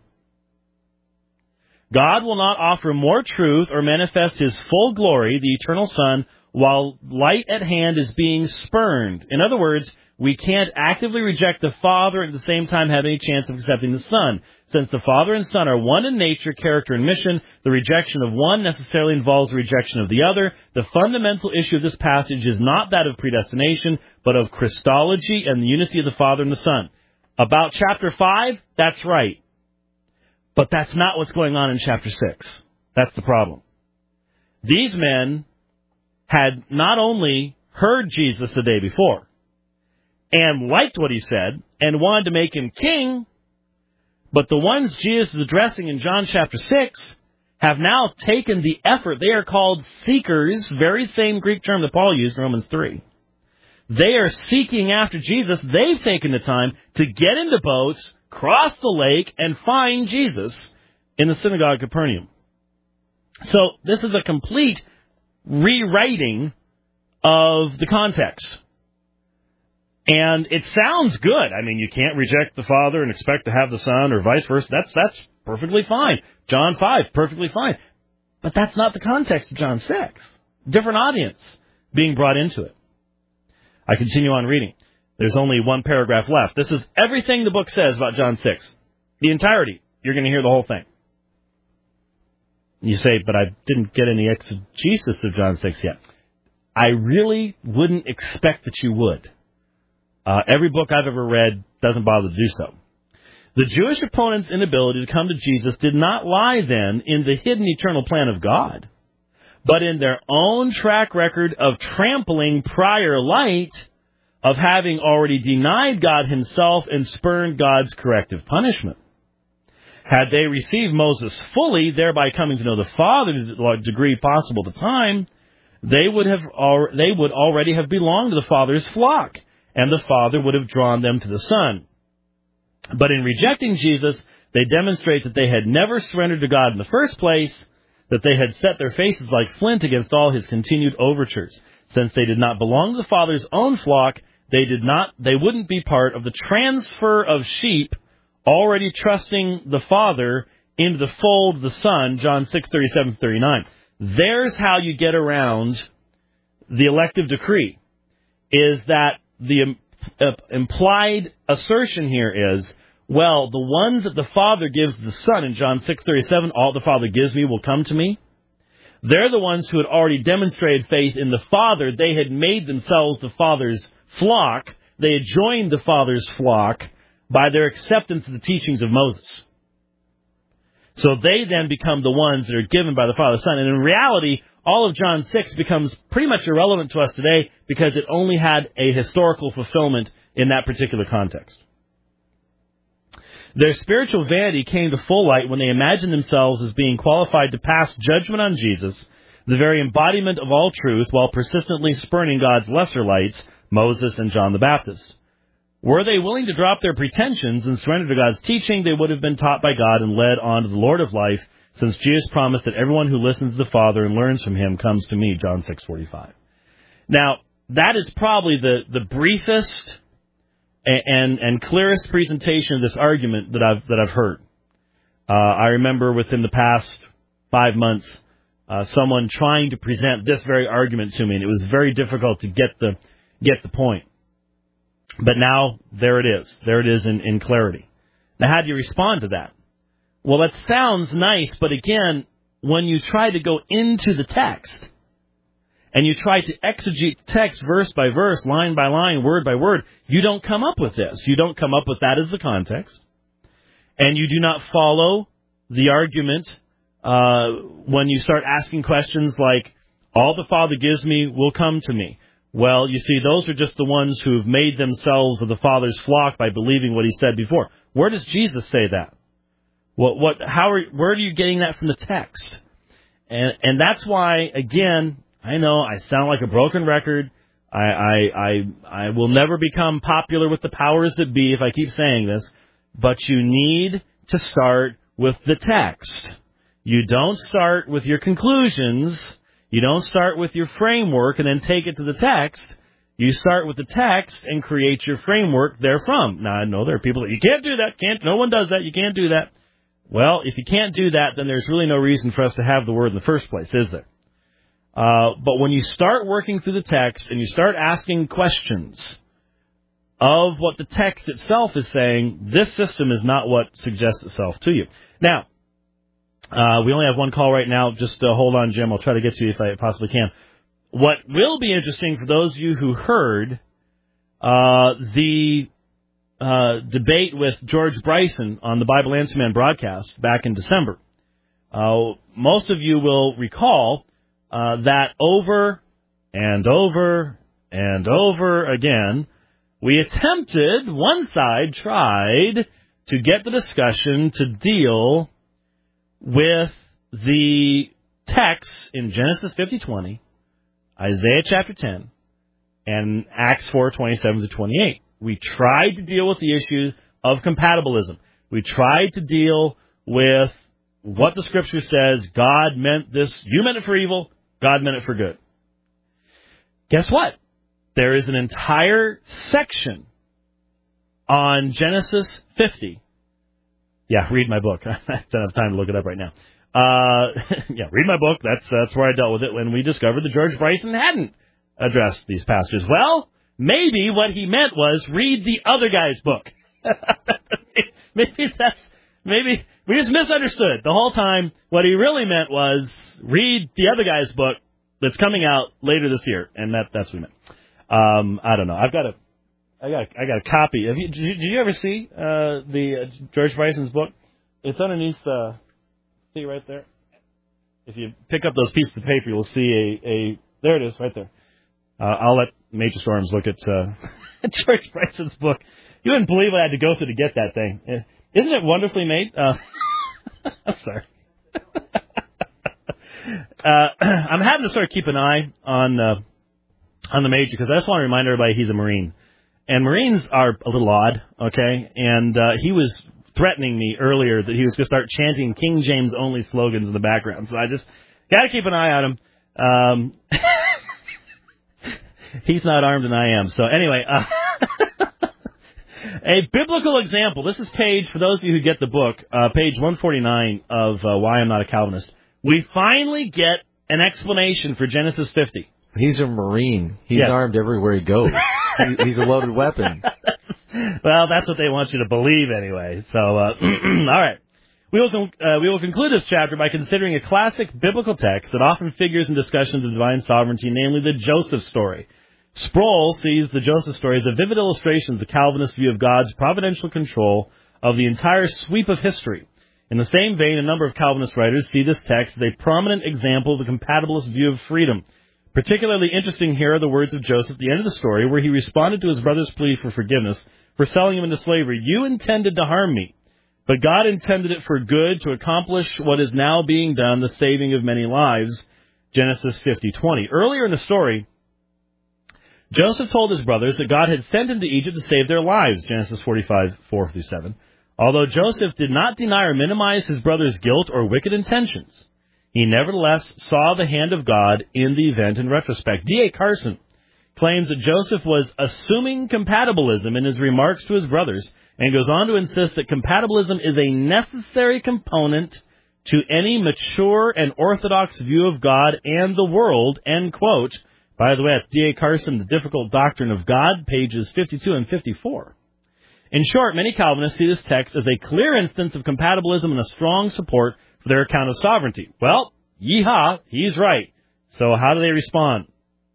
B: God will not offer more truth or manifest his full glory, the eternal Son, while light at hand is being spurned. In other words, we can't actively reject the Father and at the same time have any chance of accepting the Son. Since the Father and Son are one in nature, character, and mission, the rejection of one necessarily involves the rejection of the other. The fundamental issue of this passage is not that of predestination, but of Christology and the unity of the Father and the Son. About chapter five, that's right. But that's not what's going on in chapter six. That's the problem. These men had not only heard Jesus the day before and liked what he said and wanted to make him king, but the ones Jesus is addressing in John chapter six have now taken the effort. They are called seekers, very same Greek term that Paul used in Romans three. They are seeking after Jesus. They've taken the time to get into boats, cross the lake, and find Jesus in the synagogue of Capernaum. So this is a complete rewriting of the context. And it sounds good. I mean, you can't reject the Father and expect to have the Son or vice versa. That's that's perfectly fine. John five, perfectly fine. But that's not the context of John six. Different audience being brought into it. I continue on reading. There's only one paragraph left. This is everything the book says about John six. The entirety. You're going to hear the whole thing. You say, but I didn't get any exegesis of John six yet. I really wouldn't expect that you would. Uh, every book I've ever read doesn't bother to do so. The Jewish opponents' inability to come to Jesus did not lie then in the hidden eternal plan of God, but in their own track record of trampling prior light, of having already denied God himself and spurned God's corrective punishment. Had they received Moses fully, thereby coming to know the Father to the degree possible at the time, they would have al- they would already have belonged to the Father's flock, and the Father would have drawn them to the Son. But in rejecting Jesus, they demonstrate that they had never surrendered to God in the first place, that they had set their faces like flint against all his continued overtures. Since they did not belong to the Father's own flock, they did not they wouldn't be part of the transfer of sheep already trusting the Father into the fold of the Son, John six thirty-seven thirty-nine. There's how you get around the elective decree, is that the uh, implied assertion here is, well, the ones that the Father gives the Son in John six thirty-seven, all the Father gives me will come to me. They're the ones who had already demonstrated faith in the Father. They had made themselves the Father's flock. They had joined the Father's flock by their acceptance of the teachings of Moses. So they then become the ones that are given by the Father Son. And in reality, all of John six becomes pretty much irrelevant to us today because it only had a historical fulfillment in that particular context. Their spiritual vanity came to full light when they imagined themselves as being qualified to pass judgment on Jesus, the very embodiment of all truth, while persistently spurning God's lesser lights, Moses and John the Baptist. Were they willing to drop their pretensions and surrender to God's teaching, they would have been taught by God and led on to the Lord of life, since Jesus promised that everyone who listens to the Father and learns from him comes to me, John six forty-five. Now, that is probably the, the briefest and, and, and clearest presentation of this argument that I've, that I've heard. Uh, I remember within the past five months, uh, someone trying to present this very argument to me, and it was very difficult to get the, get the point. But now, there it is. There it is in, in clarity. Now, how do you respond to that? Well, that sounds nice, but again, when you try to go into the text, and you try to exegete the text verse by verse, line by line, word by word, you don't come up with this. You don't come up with that as the context. And you do not follow the argument uh, when you start asking questions like, all the Father gives me will come to me. Well, you see, those are just the ones who have made themselves of the Father's flock by believing what he said before. Where does Jesus say that? What? What? How? Are, where are you getting that from the text? And and that's why, again, I know I sound like a broken record. I I I, I will never become popular with the powers that be if I keep saying this. But you need to start with the text. You don't start with your conclusions. You don't start with your framework and then take it to the text. You start with the text and create your framework therefrom. Now, I know there are people that, you can't do that. Can't. No one does that. You can't do that. Well, if you can't do that, then there's really no reason for us to have the word in the first place, is there? Uh, but when you start working through the text and you start asking questions of what the text itself is saying, this system is not what suggests itself to you. Now, uh, we only have one call right now. Just uh, hold on, Jim. I'll try to get to you if I possibly can. What will be interesting for those of you who heard uh, the uh, debate with George Bryson on the Bible Answer Man broadcast back in December, uh, most of you will recall uh, that over and over and over again, we attempted, one side tried, to get the discussion to deal with the texts in Genesis fifty twenty, Isaiah chapter ten, and Acts four twenty-seven to twenty-eight. We tried to deal with the issue of compatibilism. We tried to deal with what the Scripture says. God meant this. You meant it for evil. God meant it for good. Guess what? There is an entire section on Genesis fifty. Yeah, read my book. I don't have time to look it up right now. Uh, yeah, read my book. That's that's where I dealt with it when we discovered that George Bryson hadn't addressed these passages. Well, maybe what he meant was read the other guy's book. maybe that's maybe we just misunderstood the whole time. What he really meant was read the other guy's book that's coming out later this year, and that that's what he meant. Um, I don't know. I've got a, I got, a, I got a copy. Have you, did, you, did you ever see uh, the uh, George Bryson's book? It's underneath the, see right there. If you pick up those pieces of paper, you'll see a, a there it is, right there. Uh, I'll let Major Storms look at uh, George Bryson's book. You wouldn't believe what I had to go through to get that thing. Isn't it wonderfully made? Uh, I'm sorry. uh, I'm having to sort of keep an eye on. Uh, on the Major, because I just want to remind everybody he's a Marine. And Marines are a little odd, okay? And uh, he was threatening me earlier that he was going to start chanting King James-only slogans in the background. So I just got to keep an eye on him. Um, he's not armed and I am. So anyway, uh, a biblical example. This is page, for those of you who get the book, uh, page one forty-nine of uh, Why I'm Not a Calvinist. We finally get an explanation for Genesis fifty.
A: He's a Marine. He's
B: yes.
A: armed everywhere he goes. he, he's a loaded weapon.
B: Well, that's what they want you to believe anyway. So, uh, all right. We will, uh, we will conclude this chapter by considering a classic biblical text that often figures in discussions of divine sovereignty, namely the Joseph story. Sproul sees the Joseph story as a vivid illustration of the Calvinist view of God's providential control of the entire sweep of history. In the same vein, a number of Calvinist writers see this text as a prominent example of the compatibilist view of freedom. Particularly interesting here are the words of Joseph at the end of the story, where he responded to his brother's plea for forgiveness for selling him into slavery. You intended to harm me, but God intended it for good to accomplish what is now being done, the saving of many lives. Genesis fifty twenty. Earlier in the story, Joseph told his brothers that God had sent him to Egypt to save their lives. Genesis forty-five, four through seven. Although Joseph did not deny or minimize his brother's guilt or wicked intentions, he nevertheless saw the hand of God in the event in retrospect. D A Carson claims that Joseph was assuming compatibilism in his remarks to his brothers, and goes on to insist that compatibilism is a necessary component to any mature and orthodox view of God and the world, end quote. By the way, that's D A Carson, The Difficult Doctrine of God, pages fifty-two and fifty-four. In short, many Calvinists see this text as a clear instance of compatibilism and a strong support for their account of sovereignty. Well, yeehaw, he's right. So how do they respond?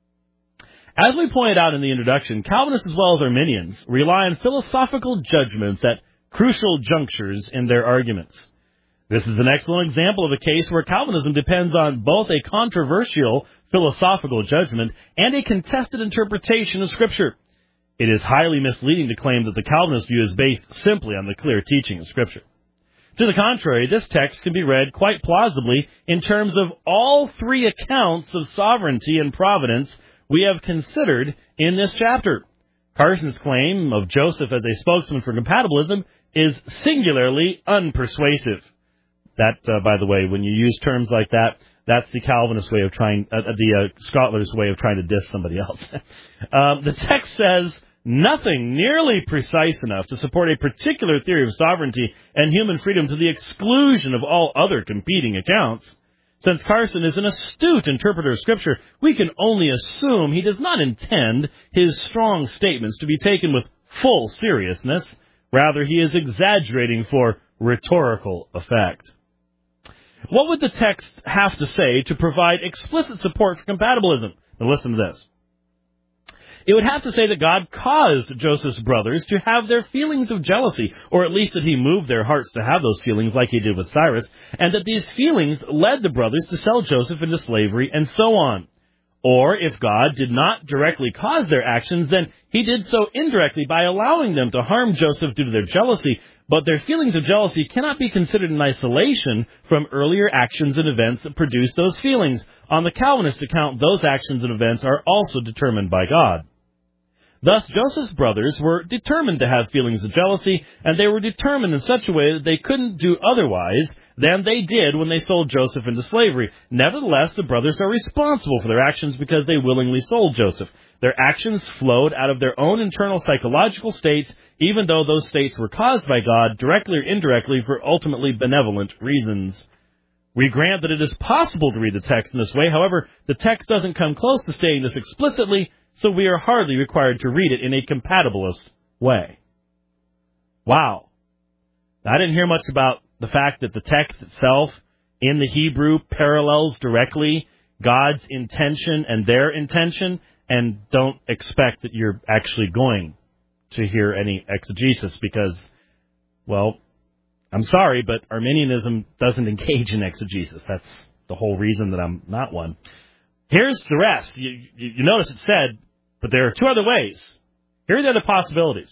B: As we pointed out in the introduction, Calvinists as well as Arminians rely on philosophical judgments at crucial junctures in their arguments. This is an excellent example of a case where Calvinism depends on both a controversial philosophical judgment and a contested interpretation of Scripture. It is highly misleading to claim that the Calvinist view is based simply on the clear teaching of Scripture. To the contrary, this text can be read quite plausibly in terms of all three accounts of sovereignty and providence we have considered in this chapter. Carson's claim of Joseph as a spokesman for compatibilism is singularly unpersuasive. That, uh, by the way, when you use terms like that, that's the Calvinist way of trying, uh, the uh, Scholar's way of trying to diss somebody else. um, the text says nothing nearly precise enough to support a particular theory of sovereignty and human freedom to the exclusion of all other competing accounts. Since Carson is an astute interpreter of Scripture, we can only assume he does not intend his strong statements to be taken with full seriousness. Rather, he is exaggerating for rhetorical effect. What would the text have to say to provide explicit support for compatibilism? Now listen to this. It would have to say that God caused Joseph's brothers to have their feelings of jealousy, or at least that he moved their hearts to have those feelings like he did with Cyrus, and that these feelings led the brothers to sell Joseph into slavery, and so on. Or, if God did not directly cause their actions, then he did so indirectly by allowing them to harm Joseph due to their jealousy, but their feelings of jealousy cannot be considered in isolation from earlier actions and events that produced those feelings. On the Calvinist account, those actions and events are also determined by God. Thus, Joseph's brothers were determined to have feelings of jealousy, and they were determined in such a way that they couldn't do otherwise than they did when they sold Joseph into slavery. Nevertheless, the brothers are responsible for their actions because they willingly sold Joseph. Their actions flowed out of their own internal psychological states, even though those states were caused by God, directly or indirectly, for ultimately benevolent reasons. We grant that it is possible to read the text in this way. However, the text doesn't come close to stating this explicitly, so we are hardly required to read it in a compatibilist way. Wow. Now, I didn't hear much about the fact that the text itself in the Hebrew parallels directly God's intention and their intention, and don't expect that you're actually going to hear any exegesis because, well, I'm sorry, but Arminianism doesn't engage in exegesis. That's the whole reason that I'm not one. Here's the rest. You, you, you notice it said, but there are two other ways. Here are the other possibilities.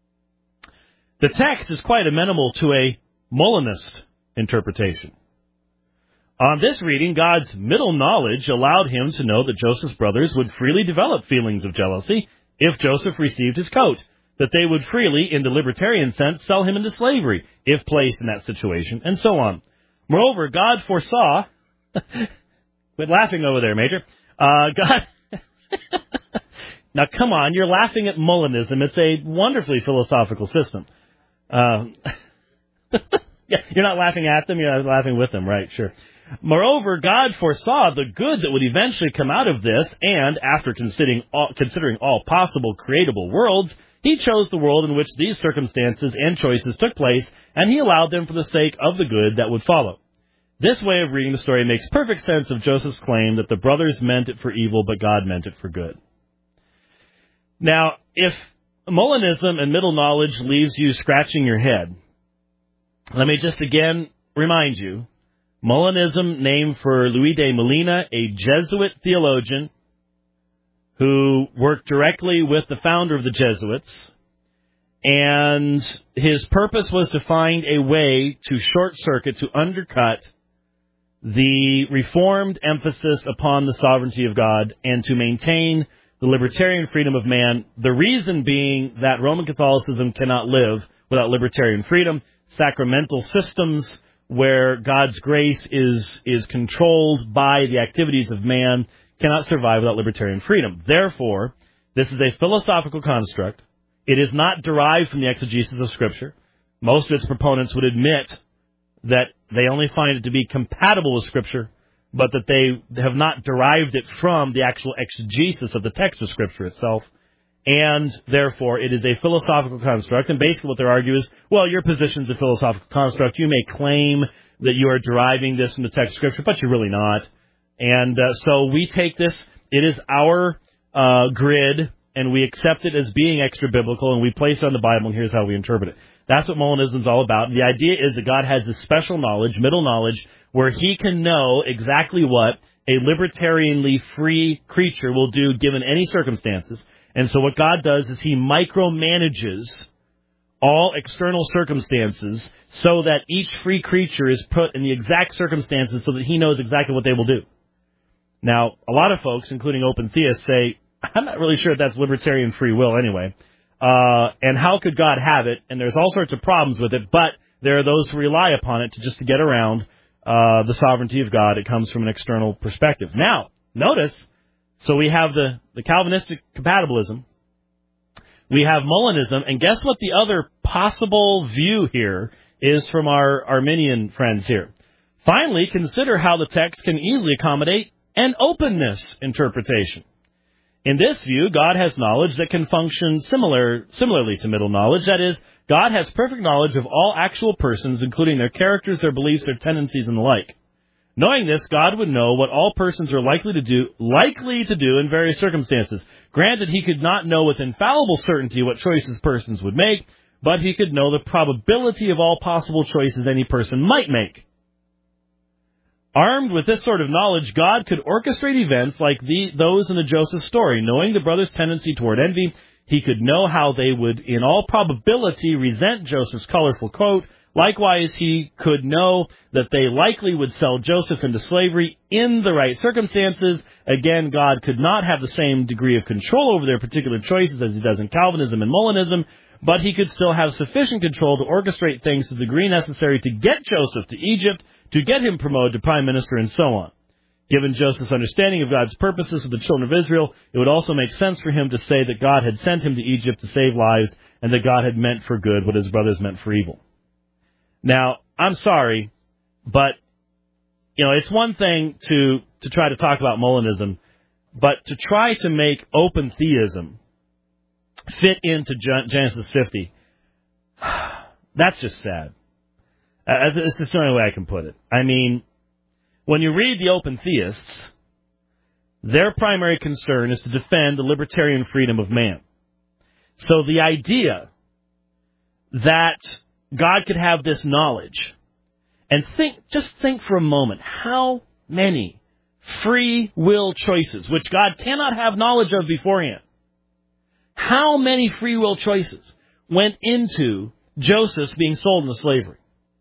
B: The text is quite amenable to a Molinist interpretation. On this reading, God's middle knowledge allowed him to know that Joseph's brothers would freely develop feelings of jealousy if Joseph received his coat, that they would freely, in the libertarian sense, sell him into slavery if placed in that situation, and so on. Moreover, God foresaw... Quit laughing over there, Major. Uh, God... Now, come on, you're laughing at Molinism. It's a wonderfully philosophical system. Uh, yeah, you're not laughing at them, you're laughing with them, right, sure. Moreover, God foresaw the good that would eventually come out of this, and after considering all, considering all possible creatable worlds, he chose the world in which these circumstances and choices took place, and he allowed them for the sake of the good that would follow. This way of reading the story makes perfect sense of Joseph's claim that the brothers meant it for evil, but God meant it for good. Now, if Molinism and middle knowledge leaves you scratching your head, let me just again remind you, Molinism, named for Louis de Molina, a Jesuit theologian who worked directly with the founder of the Jesuits, and his purpose was to find a way to short-circuit, to undercut the Reformed emphasis upon the sovereignty of God and to maintain the libertarian freedom of man, the reason being that Roman Catholicism cannot live without libertarian freedom. Sacramental systems where God's grace is is controlled by the activities of man cannot survive without libertarian freedom. Therefore, this is a philosophical construct. It is not derived from the exegesis of Scripture. Most of its proponents would admit that they only find it to be compatible with Scripture, but that they have not derived it from the actual exegesis of the text of Scripture itself. And, therefore, it is a philosophical construct. And basically what they argue is, well, your position is a philosophical construct. You may claim that you are deriving this from the text of Scripture, but you're really not. And uh, so we take this. It is our uh, grid, and we accept it as being extra-biblical, and we place it on the Bible, and here's how we interpret it. That's what Molinism is all about. The idea is that God has this special knowledge, middle knowledge, where he can know exactly what a libertarianly free creature will do given any circumstances. And so what God does is he micromanages all external circumstances so that each free creature is put in the exact circumstances so that he knows exactly what they will do. Now, a lot of folks, including open theists, say, I'm not really sure if that's libertarian free will anyway. Uh, and how could God have it? And there's all sorts of problems with it, but there are those who rely upon it to just to get around uh, the sovereignty of God. It comes from an external perspective. Now, notice, so we have the, the Calvinistic compatibilism. We have Molinism, and guess what the other possible view here is from our Arminian friends here. Finally, consider how the text can easily accommodate an openness interpretation. In this view, God has knowledge that can function similar, similarly to middle knowledge. That is, God has perfect knowledge of all actual persons, including their characters, their beliefs, their tendencies, and the like. Knowing this, God would know what all persons are likely to do, likely to do in various circumstances. Granted, he could not know with infallible certainty what choices persons would make, but he could know the probability of all possible choices any person might make. Armed with this sort of knowledge, God could orchestrate events like the, those in the Joseph story. Knowing the brothers' tendency toward envy, he could know how they would, in all probability, resent Joseph's colorful coat. Likewise, he could know that they likely would sell Joseph into slavery in the right circumstances. Again, God could not have the same degree of control over their particular choices as he does in Calvinism and Molinism, but he could still have sufficient control to orchestrate things to the degree necessary to get Joseph to Egypt, to get him promoted to prime minister, and so on. Given Joseph's understanding of God's purposes for the children of Israel, it would also make sense for him to say that God had sent him to Egypt to save lives, and that God had meant for good what his brothers meant for evil. Now, I'm sorry, but, you know, it's one thing to, to try to talk about Molinism, but to try to make open theism fit into Genesis fifty, that's just sad. Uh, this is the only way I can put it. I mean, when you read the open theists, their primary concern is to defend the libertarian freedom of man. So the idea that God could have this knowledge, and think, just think for a moment, how many free will choices, which God cannot have knowledge of beforehand, how many free will choices went into Joseph's being sold into slavery?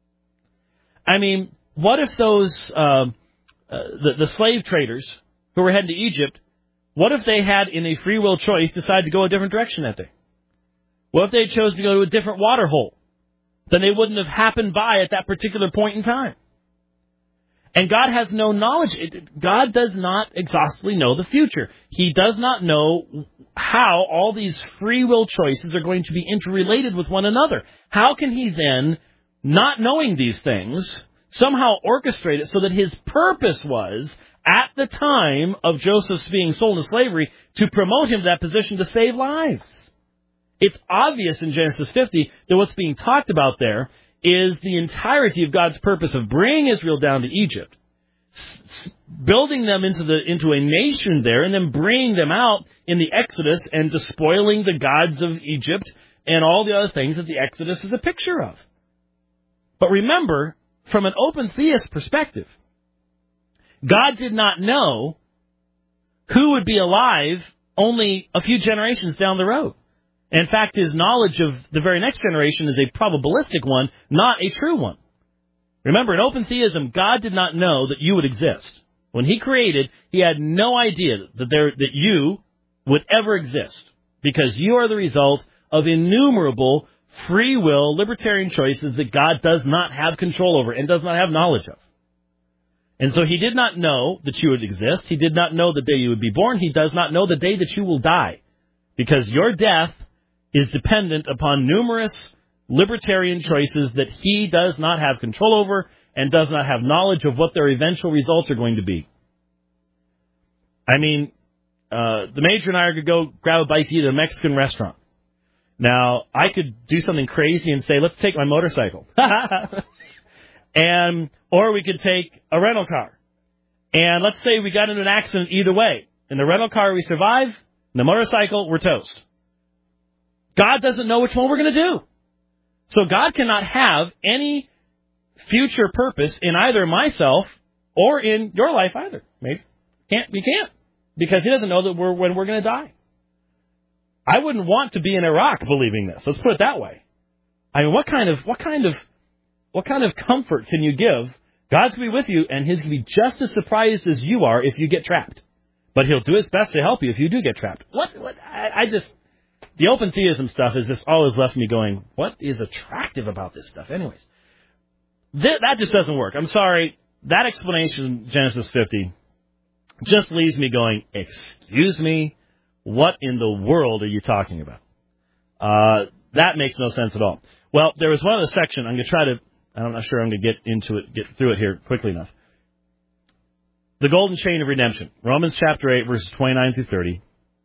B: I mean, what if those, uh, uh, the, the slave traders who were heading to Egypt, what if they had, in a free will choice, decided to go a different direction that day? What if they had chosen to go to a different water hole? Then they wouldn't have happened by at that particular point in time. And God has no knowledge. It, God does not exhaustively know the future. He does not know how all these free will choices are going to be interrelated with one another. How can he then, not knowing these things, somehow orchestrate it so that his purpose was, at the time of Joseph's being sold into slavery, to promote him to that position to save lives? It's obvious in Genesis fifty that what's being talked about there is the entirety of God's purpose of bringing Israel down to Egypt, building them into the into a nation there, and then bringing them out in the Exodus and despoiling the gods of Egypt and all the other things that the Exodus is a picture of. But remember, from an open theist perspective, God did not know who would be alive only a few generations down the road. In fact, his knowledge of the very next generation is a probabilistic one, not a true one. Remember, in open theism, God did not know that you would exist. When he created, he had no idea that there that you would ever exist, because you are the result of innumerable free will, libertarian choices that God does not have control over and does not have knowledge of. And so he did not know that you would exist. He did not know the day you would be born. He does not know the day that you will die. Because your death is dependent upon numerous libertarian choices that he does not have control over and does not have knowledge of what their eventual results are going to be. I mean, uh, the Major and I are going to go grab a bite to eat at a Mexican restaurant. Now, I could do something crazy and say, let's take my motorcycle. and Or we could take a rental car. And let's say we got into an accident either way. In the rental car, we survive. In the motorcycle, we're toast. God doesn't know which one we're going to do. So God cannot have any future purpose in either myself or in your life either. Maybe can't we can't because He doesn't know that we're when we're going to die. I wouldn't want to be in Iraq believing this. Let's put it that way. I mean, what kind of what kind of what kind of comfort can you give? God's going to be with you, and He's going to be just as surprised as you are if you get trapped. But He'll do His best to help you if you do get trapped. What? What? I, I just the open theism stuff has just always left me going, what is attractive about this stuff? Anyways, th- that just doesn't work. I'm sorry. That explanation, Genesis fifty, just leaves me going, excuse me, what in the world are you talking about? Uh, that makes no sense at all. Well, there was one other section. I'm going to try to, I'm not sure I'm going to get into it, get through it here quickly enough. The golden chain of redemption. Romans chapter eight, verses twenty-nine through thirty.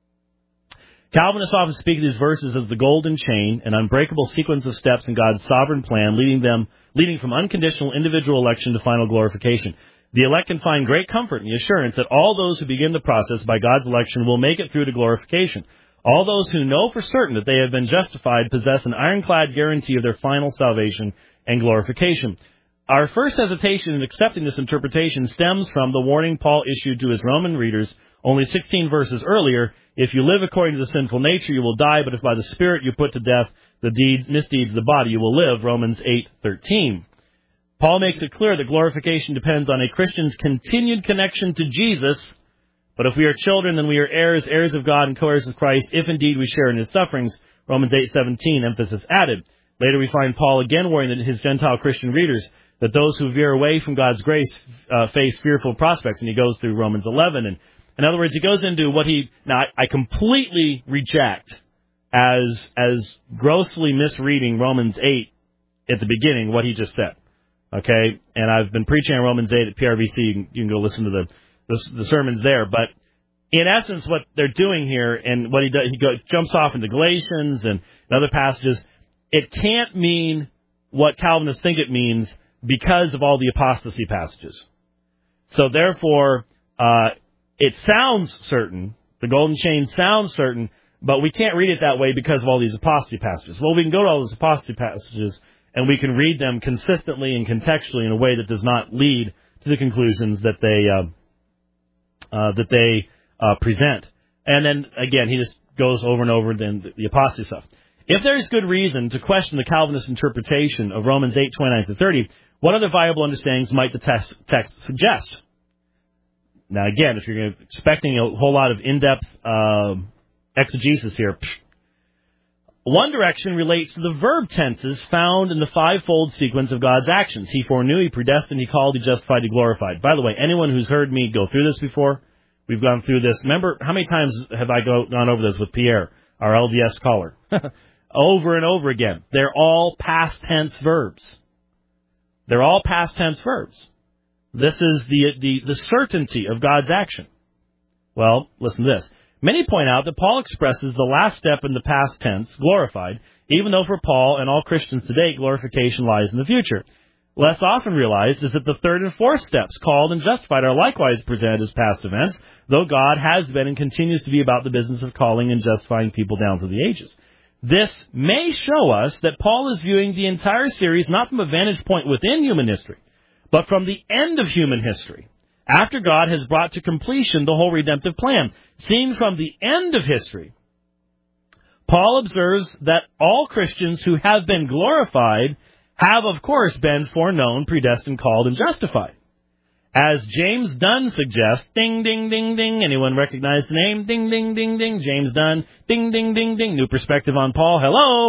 B: Calvinists often speak of these verses as the golden chain, an unbreakable sequence of steps in God's sovereign plan, leading them, leading from unconditional individual election to final glorification. The elect can find great comfort in the assurance that all those who begin the process by God's election will make it through to glorification. All those who know for certain that they have been justified possess an ironclad guarantee of their final salvation and glorification. Our first hesitation in accepting this interpretation stems from the warning Paul issued to his Roman readers only sixteen verses earlier. If you live according to the sinful nature, you will die, but if by the Spirit you put to death the deeds, misdeeds of the body, you will live. Romans eight thirteen. Paul makes it clear that glorification depends on a Christian's continued connection to Jesus. But if we are children, then we are heirs, heirs of God and co-heirs of Christ, if indeed we share in His sufferings. Romans eight seventeen, emphasis added. Later we find Paul again warning his Gentile Christian readers that those who veer away from God's grace uh, face fearful prospects. And he goes through Romans eleven. And in other words, he goes into what he... Now, I, I completely reject as as grossly misreading Romans eight at the beginning what he just said. Okay? And I've been preaching on Romans eight at P R V C. You can, you can go listen to the, the the sermons there. But in essence, what they're doing here, and what he does, he go, jumps off into Galatians and other passages, it can't mean what Calvinists think it means because of all the apostasy passages. So therefore, uh, it sounds certain, the golden chain sounds certain, but we can't read it that way because of all these apostasy passages. Well, we can go to all those apostasy passages, and we can read them consistently and contextually in a way that does not lead to the conclusions that they uh, uh, that they uh, present. And then, again, he just goes over and over then the, the apostasy stuff. If there is good reason to question the Calvinist interpretation of Romans eight twenty-nine to thirty, what other viable understandings might the text, text suggest? Now, again, if you're expecting a whole lot of in-depth uh, exegesis here, psh, one direction relates to the verb tenses found in the fivefold sequence of God's actions. He foreknew, He predestined, He called, He justified, He glorified. By the way, anyone who's heard me go through this before, we've gone through this. Remember, how many times have I go, gone over this with Pierre, our L D S caller? Over and over again. They're all past tense verbs. They're all past tense verbs. This is the, the, the certainty of God's action. Well, listen to this. Many point out that Paul expresses the last step in the past tense, glorified, even though for Paul and all Christians today, glorification lies in the future. Less often realized is that the third and fourth steps, called and justified, are likewise presented as past events, though God has been and continues to be about the business of calling and justifying people down through the ages. This may show us that Paul is viewing the entire series not from a vantage point within human history, but from the end of human history, after God has brought to completion the whole redemptive plan. Seen from the end of history, Paul observes that all Christians who have been glorified have, of course, been foreknown, predestined, called, and justified. As James Dunn suggests, ding, ding, ding, ding. Anyone recognize the name? Ding, ding, ding, ding. James Dunn, ding, ding, ding, ding. New perspective on Paul. Hello.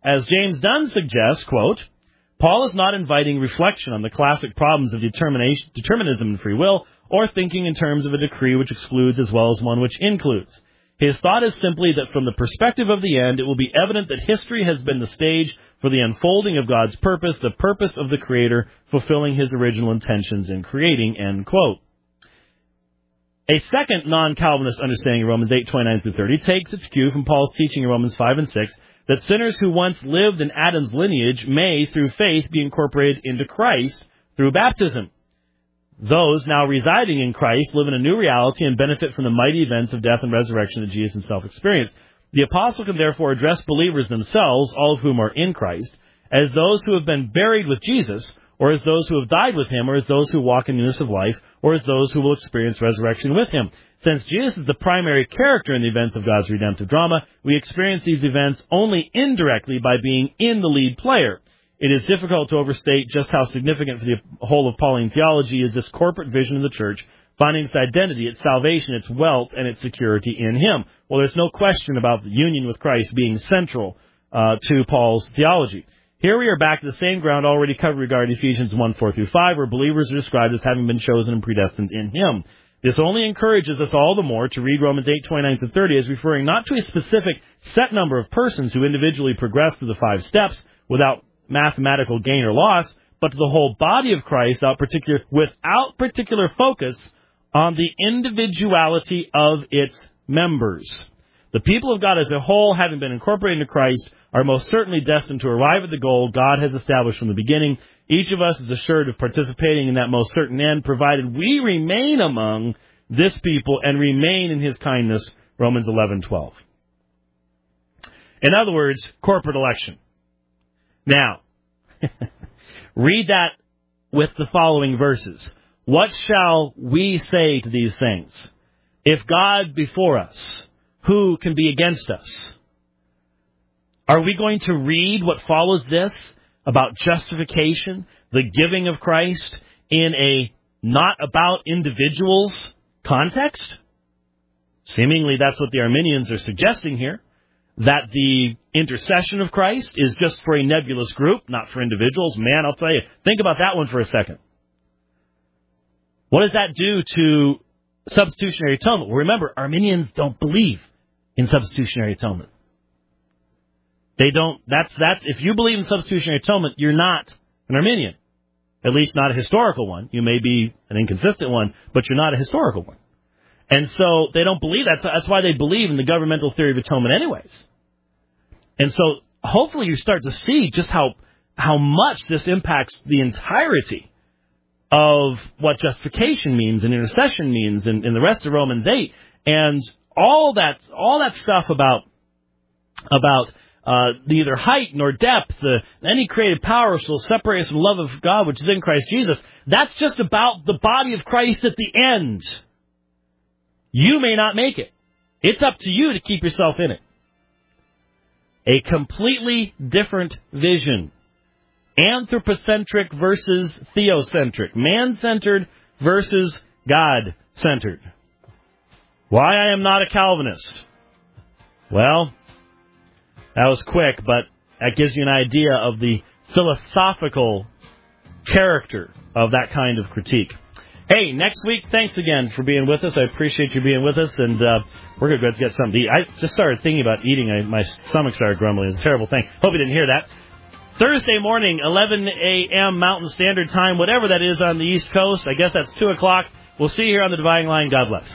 B: As James Dunn suggests, quote, Paul is not inviting reflection on the classic problems of determination, determinism and free will, or thinking in terms of a decree which excludes as well as one which includes. His thought is simply that from the perspective of the end, it will be evident that history has been the stage for the unfolding of God's purpose, the purpose of the Creator fulfilling his original intentions in creating, end quote. A second non-Calvinist understanding of Romans eight, twenty-nine through thirty takes its cue from Paul's teaching in Romans five and six that sinners who once lived in Adam's lineage may, through faith, be incorporated into Christ through baptism. Those now residing in Christ live in a new reality and benefit from the mighty events of death and resurrection that Jesus himself experienced. The apostle can therefore address believers themselves, all of whom are in Christ, as those who have been buried with Jesus, or as those who have died with him, or as those who walk in newness of life, or as those who will experience resurrection with him. Since Jesus is the primary character in the events of God's redemptive drama, we experience these events only indirectly by being in the lead player. It is difficult to overstate just how significant for the whole of Pauline theology is this corporate vision of the church, finding its identity, its salvation, its wealth, and its security in him. Well, there's no question about the union with Christ being central uh, to Paul's theology. Here we are back to the same ground already covered regarding Ephesians one, four through five, where believers are described as having been chosen and predestined in him. This only encourages us all the more to read Romans eight, twenty-nine to thirty as referring not to a specific set number of persons who individually progress through the five steps without mathematical gain or loss, but to the whole body of Christ without particular, without particular focus on the individuality of its members. The people of God as a whole, having been incorporated into Christ, are most certainly destined to arrive at the goal God has established from the beginning. Each of us is assured of participating in that most certain end, provided we remain among this people and remain in his kindness, Romans eleven twelve. In other words, corporate election. Now, read that with the following verses. What shall we say to these things? If God be for us, who can be against us? Are we going to read what follows this about justification, the giving of Christ, in a not about individuals context? Seemingly that's what the Arminians are suggesting here, that the intercession of Christ is just for a nebulous group, not for individuals. Man, I'll tell you, think about that one for a second. What does that do to substitutionary atonement? Well, remember, Arminians don't believe in substitutionary atonement. They don't, that's, that's, if you believe in substitutionary atonement, you're not an Arminian. At least not a historical one. You may be an inconsistent one, but you're not a historical one. And so they don't believe that. That's why they believe in the governmental theory of atonement anyways. And so hopefully you start to see just how, how much this impacts the entirety of what justification means and intercession means in, in the rest of Romans eight. And all that, all that stuff about, about, Uh, neither height nor depth, uh, any creative power shall separate us from the love of God which is in Christ Jesus. That's just about the body of Christ at the end. You may not make it. It's up to you to keep yourself in it. A completely different vision. Anthropocentric versus theocentric. Man-centered versus God-centered. Why I am not a Calvinist? Well, that was quick, but that gives you an idea of the philosophical character of that kind of critique. Hey, next week, thanks again for being with us. I appreciate you being with us, and uh, we're going to go get something to eat. I just started thinking about eating. I, my stomach started grumbling. It's a terrible thing. Hope you didn't hear that. Thursday morning, eleven a.m. Mountain Standard Time, whatever that is on the East Coast. I guess that's two o'clock. We'll see you here on the Dividing Line. God bless.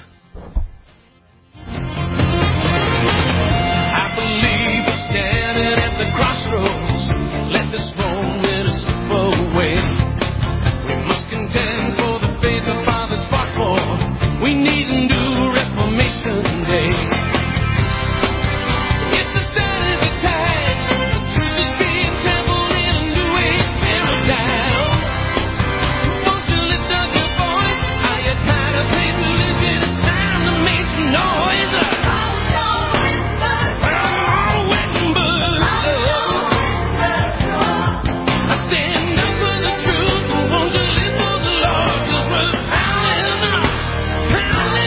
D: I believe we're standing at the crossroads. Let this moment slip away. We must contend for the faith the fathers fought for. We need a new Reformation Day. It's the start of the time. The truth is being trampled in a new age paradigm. Won't you lift up your voice? Are you tired of paper living? It's time to make some noise.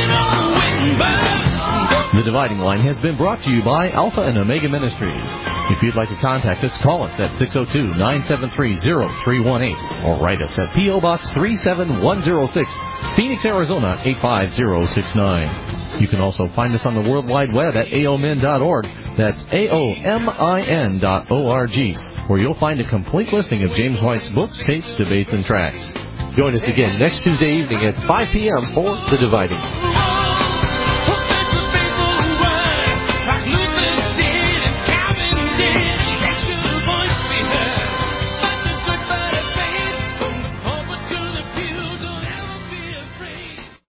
A: The Dividing Line has been brought to you by Alpha and Omega Ministries. If you'd like to contact us, call us at six oh two, nine seven three, oh three one eight or write us at P O. Box three seven one oh six, Phoenix, Arizona eight five zero six nine. You can also find us on the World Wide Web at A O M I N dot org. That's A O M I N dot O R G, where you'll find a complete listing of James White's books, tapes, debates, and tracks. Join us again next Tuesday evening at five p.m. for The Dividing.